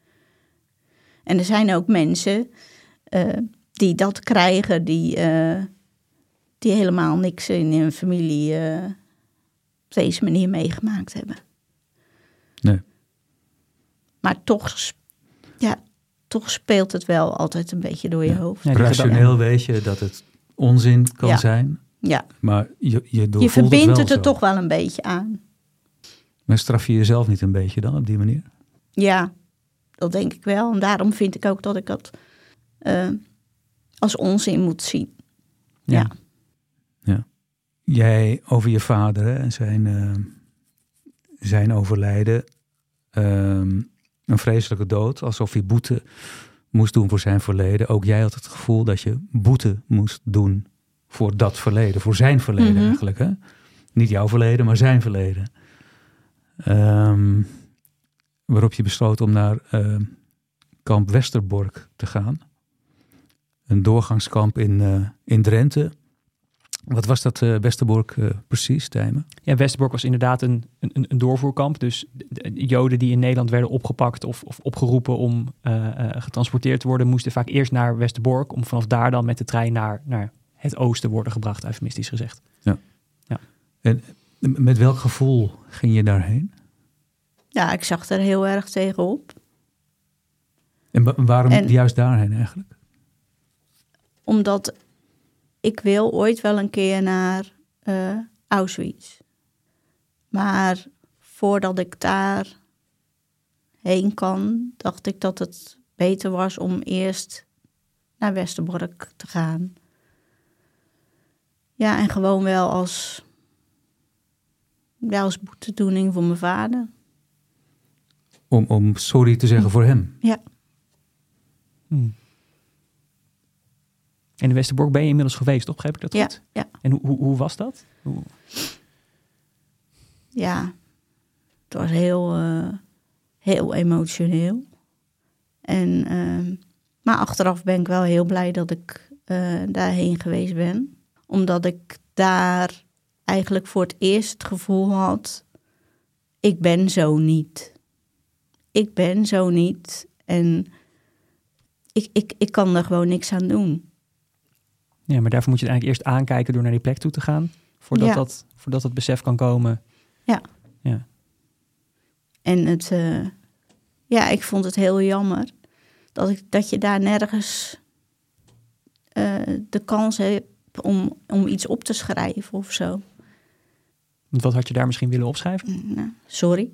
En er zijn ook mensen uh, die dat krijgen, die, uh, die helemaal niks in hun familie uh, op deze manier meegemaakt hebben. Nee. Maar toch, ja, toch speelt het wel altijd een beetje door je ja. hoofd. Ja, rationeel ja. weet je dat het onzin kan ja. zijn. Ja. Maar je, je, je verbindt het, het er zo. toch wel een beetje aan. Maar straf je jezelf niet een beetje dan op die manier? Ja, dat denk ik wel. En daarom vind ik ook dat ik dat uh, als onzin moet zien. Ja. ja. ja. Jij over je vader hè, en zijn, uh, zijn overlijden. Um, een vreselijke dood. Alsof hij boete moest doen voor zijn verleden. Ook jij had het gevoel dat je boete moest doen voor dat verleden, voor zijn verleden Mm-hmm. eigenlijk. Hè? Niet jouw verleden, maar zijn verleden. Um, waarop je besloot om naar uh, kamp Westerbork te gaan. Een doorgangskamp in, uh, in Drenthe. Wat was dat uh, Westerbork uh, precies, Tijmen? Ja, Westerbork was inderdaad een, een, een doorvoerkamp. Dus de, de Joden die in Nederland werden opgepakt of, of opgeroepen om uh, uh, getransporteerd te worden, moesten vaak eerst naar Westerbork om vanaf daar dan met de trein naar, naar het oosten worden gebracht, eufemistisch gezegd. Ja. Ja. En met welk gevoel ging je daarheen? Ja, ik zag er heel erg tegenop. En waarom en, juist daarheen eigenlijk? Omdat ik wil ooit wel een keer naar uh, Auschwitz. Maar voordat ik daar heen kan, dacht ik dat het beter was om eerst naar Westerbork te gaan. Ja, en gewoon wel als, ja, als boetedoening voor mijn vader. Om, om sorry te zeggen hm. voor hem? Ja. Hm. En in Westerbork ben je inmiddels geweest, toch? Begrijp ik dat ja, goed? Ja. En hoe, hoe, hoe was dat? Hoe... Ja, het was heel, uh, heel emotioneel. En, uh, maar achteraf ben ik wel heel blij dat ik uh, daarheen geweest ben. Omdat ik daar eigenlijk voor het eerst het gevoel had, ik ben zo niet. Ik ben zo niet. En ik, ik, ik kan er gewoon niks aan doen. Ja, maar daarvoor moet je het eigenlijk eerst aankijken door naar die plek toe te gaan. Voordat, ja. dat, voordat dat besef kan komen. Ja. Ja. En het, uh, ja, ik vond het heel jammer dat, ik, dat je daar nergens uh, de kans hebt om, om iets op te schrijven of zo. Wat had je daar misschien willen opschrijven? Nou, sorry.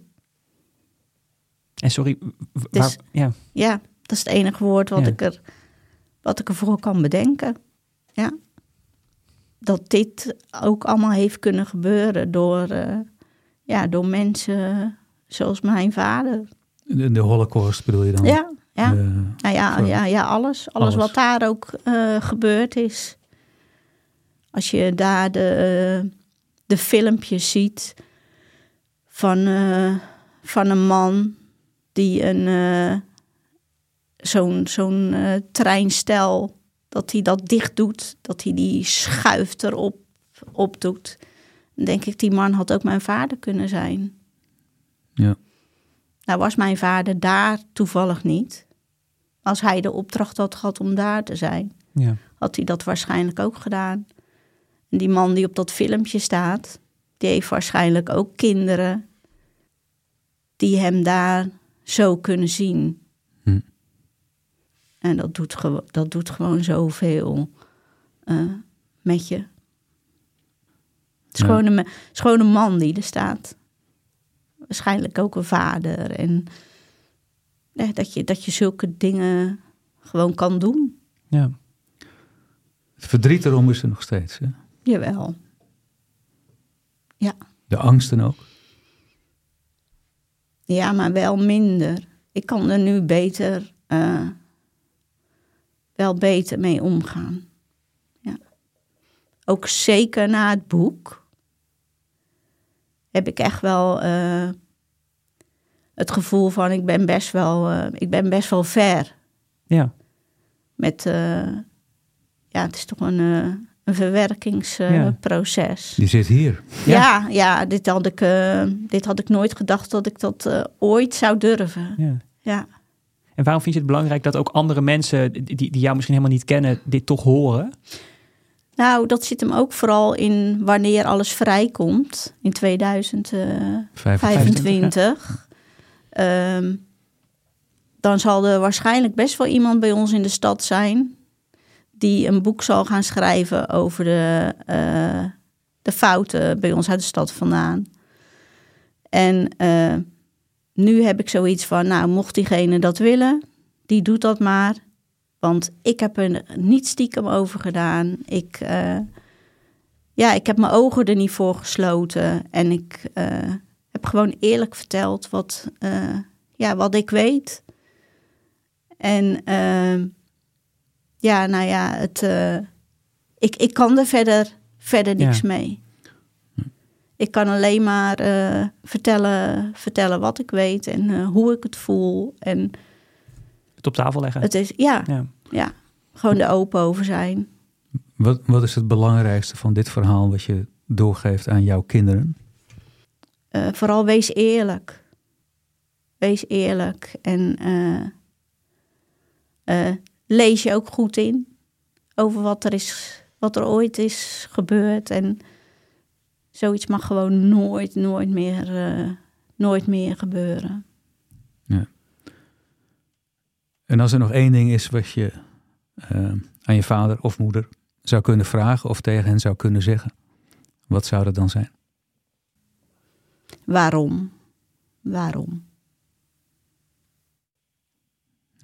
En sorry, waar, dus, ja. ja, dat is het enige woord wat, ja. ik, er, wat ik ervoor kan bedenken. Ja. Dat dit ook allemaal heeft kunnen gebeuren door, uh, ja, door mensen zoals mijn vader. De, de Holocaust bedoel je dan? Ja, ja. Uh, nou ja, ja, ja alles, alles. Alles wat daar ook uh, gebeurd is. Als je daar de, uh, de filmpjes ziet van, uh, van een man die een uh, zo'n, zo'n uh, treinstel, dat hij dat dicht doet, dat hij die schuif erop op doet. Dan denk ik, die man had ook mijn vader kunnen zijn. Ja. Nou was mijn vader daar toevallig niet. Als hij de opdracht had gehad om daar te zijn, ja. had hij dat waarschijnlijk ook gedaan. En die man die op dat filmpje staat, die heeft waarschijnlijk ook kinderen die hem daar zo kunnen zien. Hm. En dat doet, gewo- dat doet gewoon zoveel uh, met je. Het is, ja. gewoon een, het is gewoon een man die er staat. Waarschijnlijk ook een vader. En ja, dat, je, dat je zulke dingen gewoon kan doen. Ja. Het verdriet erom is er nog steeds, hè? Jawel. Ja. De angsten ook? Ja, maar wel minder. Ik kan er nu beter, uh, wel beter mee omgaan. Ja. Ook zeker na het boek heb ik echt wel uh, het gevoel van ik ben best wel, uh, ik ben best wel ver. Ja. Met, uh, ja, het is toch een, uh, een verwerkingsproces. Uh, ja. Die zit hier. Ja, ja, ja dit, had ik, uh, dit had ik nooit gedacht dat ik dat uh, ooit zou durven. Ja. Ja. En waarom vind je het belangrijk dat ook andere mensen die, die jou misschien helemaal niet kennen, dit toch horen? Nou, dat zit hem ook vooral in wanneer alles vrijkomt in tweeduizend vijfentwintig. Ja. Um, dan zal er waarschijnlijk best wel iemand bij ons in de stad zijn die een boek zal gaan schrijven over de, uh, de fouten bij ons uit de stad vandaan. En uh, nu heb ik zoiets van, nou, mocht diegene dat willen, die doet dat maar. Want ik heb er niet stiekem over gedaan. Ik, uh, ja, ik heb mijn ogen er niet voor gesloten. En ik uh, heb gewoon eerlijk verteld wat, uh, ja, wat ik weet. En uh, ja, nou ja, het, uh, ik, ik kan er verder, verder niks Ja. mee. Ik kan alleen maar uh, vertellen, vertellen wat ik weet en uh, hoe ik het voel. En Het op tafel leggen. het is, ja, Ja. ja, gewoon er open over zijn. Wat, wat is het belangrijkste van dit verhaal wat je doorgeeft aan jouw kinderen? Uh, vooral wees eerlijk. Wees eerlijk. En uh, uh, lees je ook goed in over wat er, is, wat er ooit is gebeurd. En zoiets mag gewoon nooit, nooit meer, uh, nooit meer gebeuren. Ja. En als er nog één ding is wat je uh, aan je vader of moeder zou kunnen vragen of tegen hen zou kunnen zeggen, wat zou dat dan zijn? Waarom? Waarom? Hm.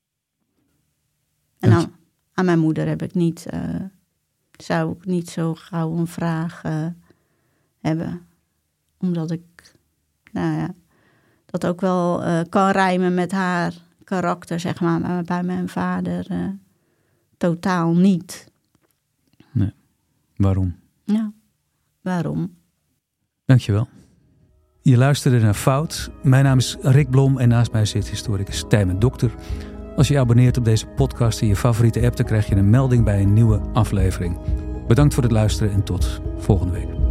En aan, aan mijn moeder heb ik niet, uh, zou ik niet zo gauw een vraag uh, hebben. Omdat ik, nou ja, dat ook wel uh, kan rijmen met haar karakter, zeg maar. Maar bij mijn vader uh, totaal niet. Nee. Waarom? Ja, waarom? Dankjewel. Je luisterde naar Fout. Mijn naam is Rick Blom en naast mij zit historicus Tijmen Dokter. Als je je abonneert op deze podcast in je favoriete app, dan krijg je een melding bij een nieuwe aflevering. Bedankt voor het luisteren en tot volgende week.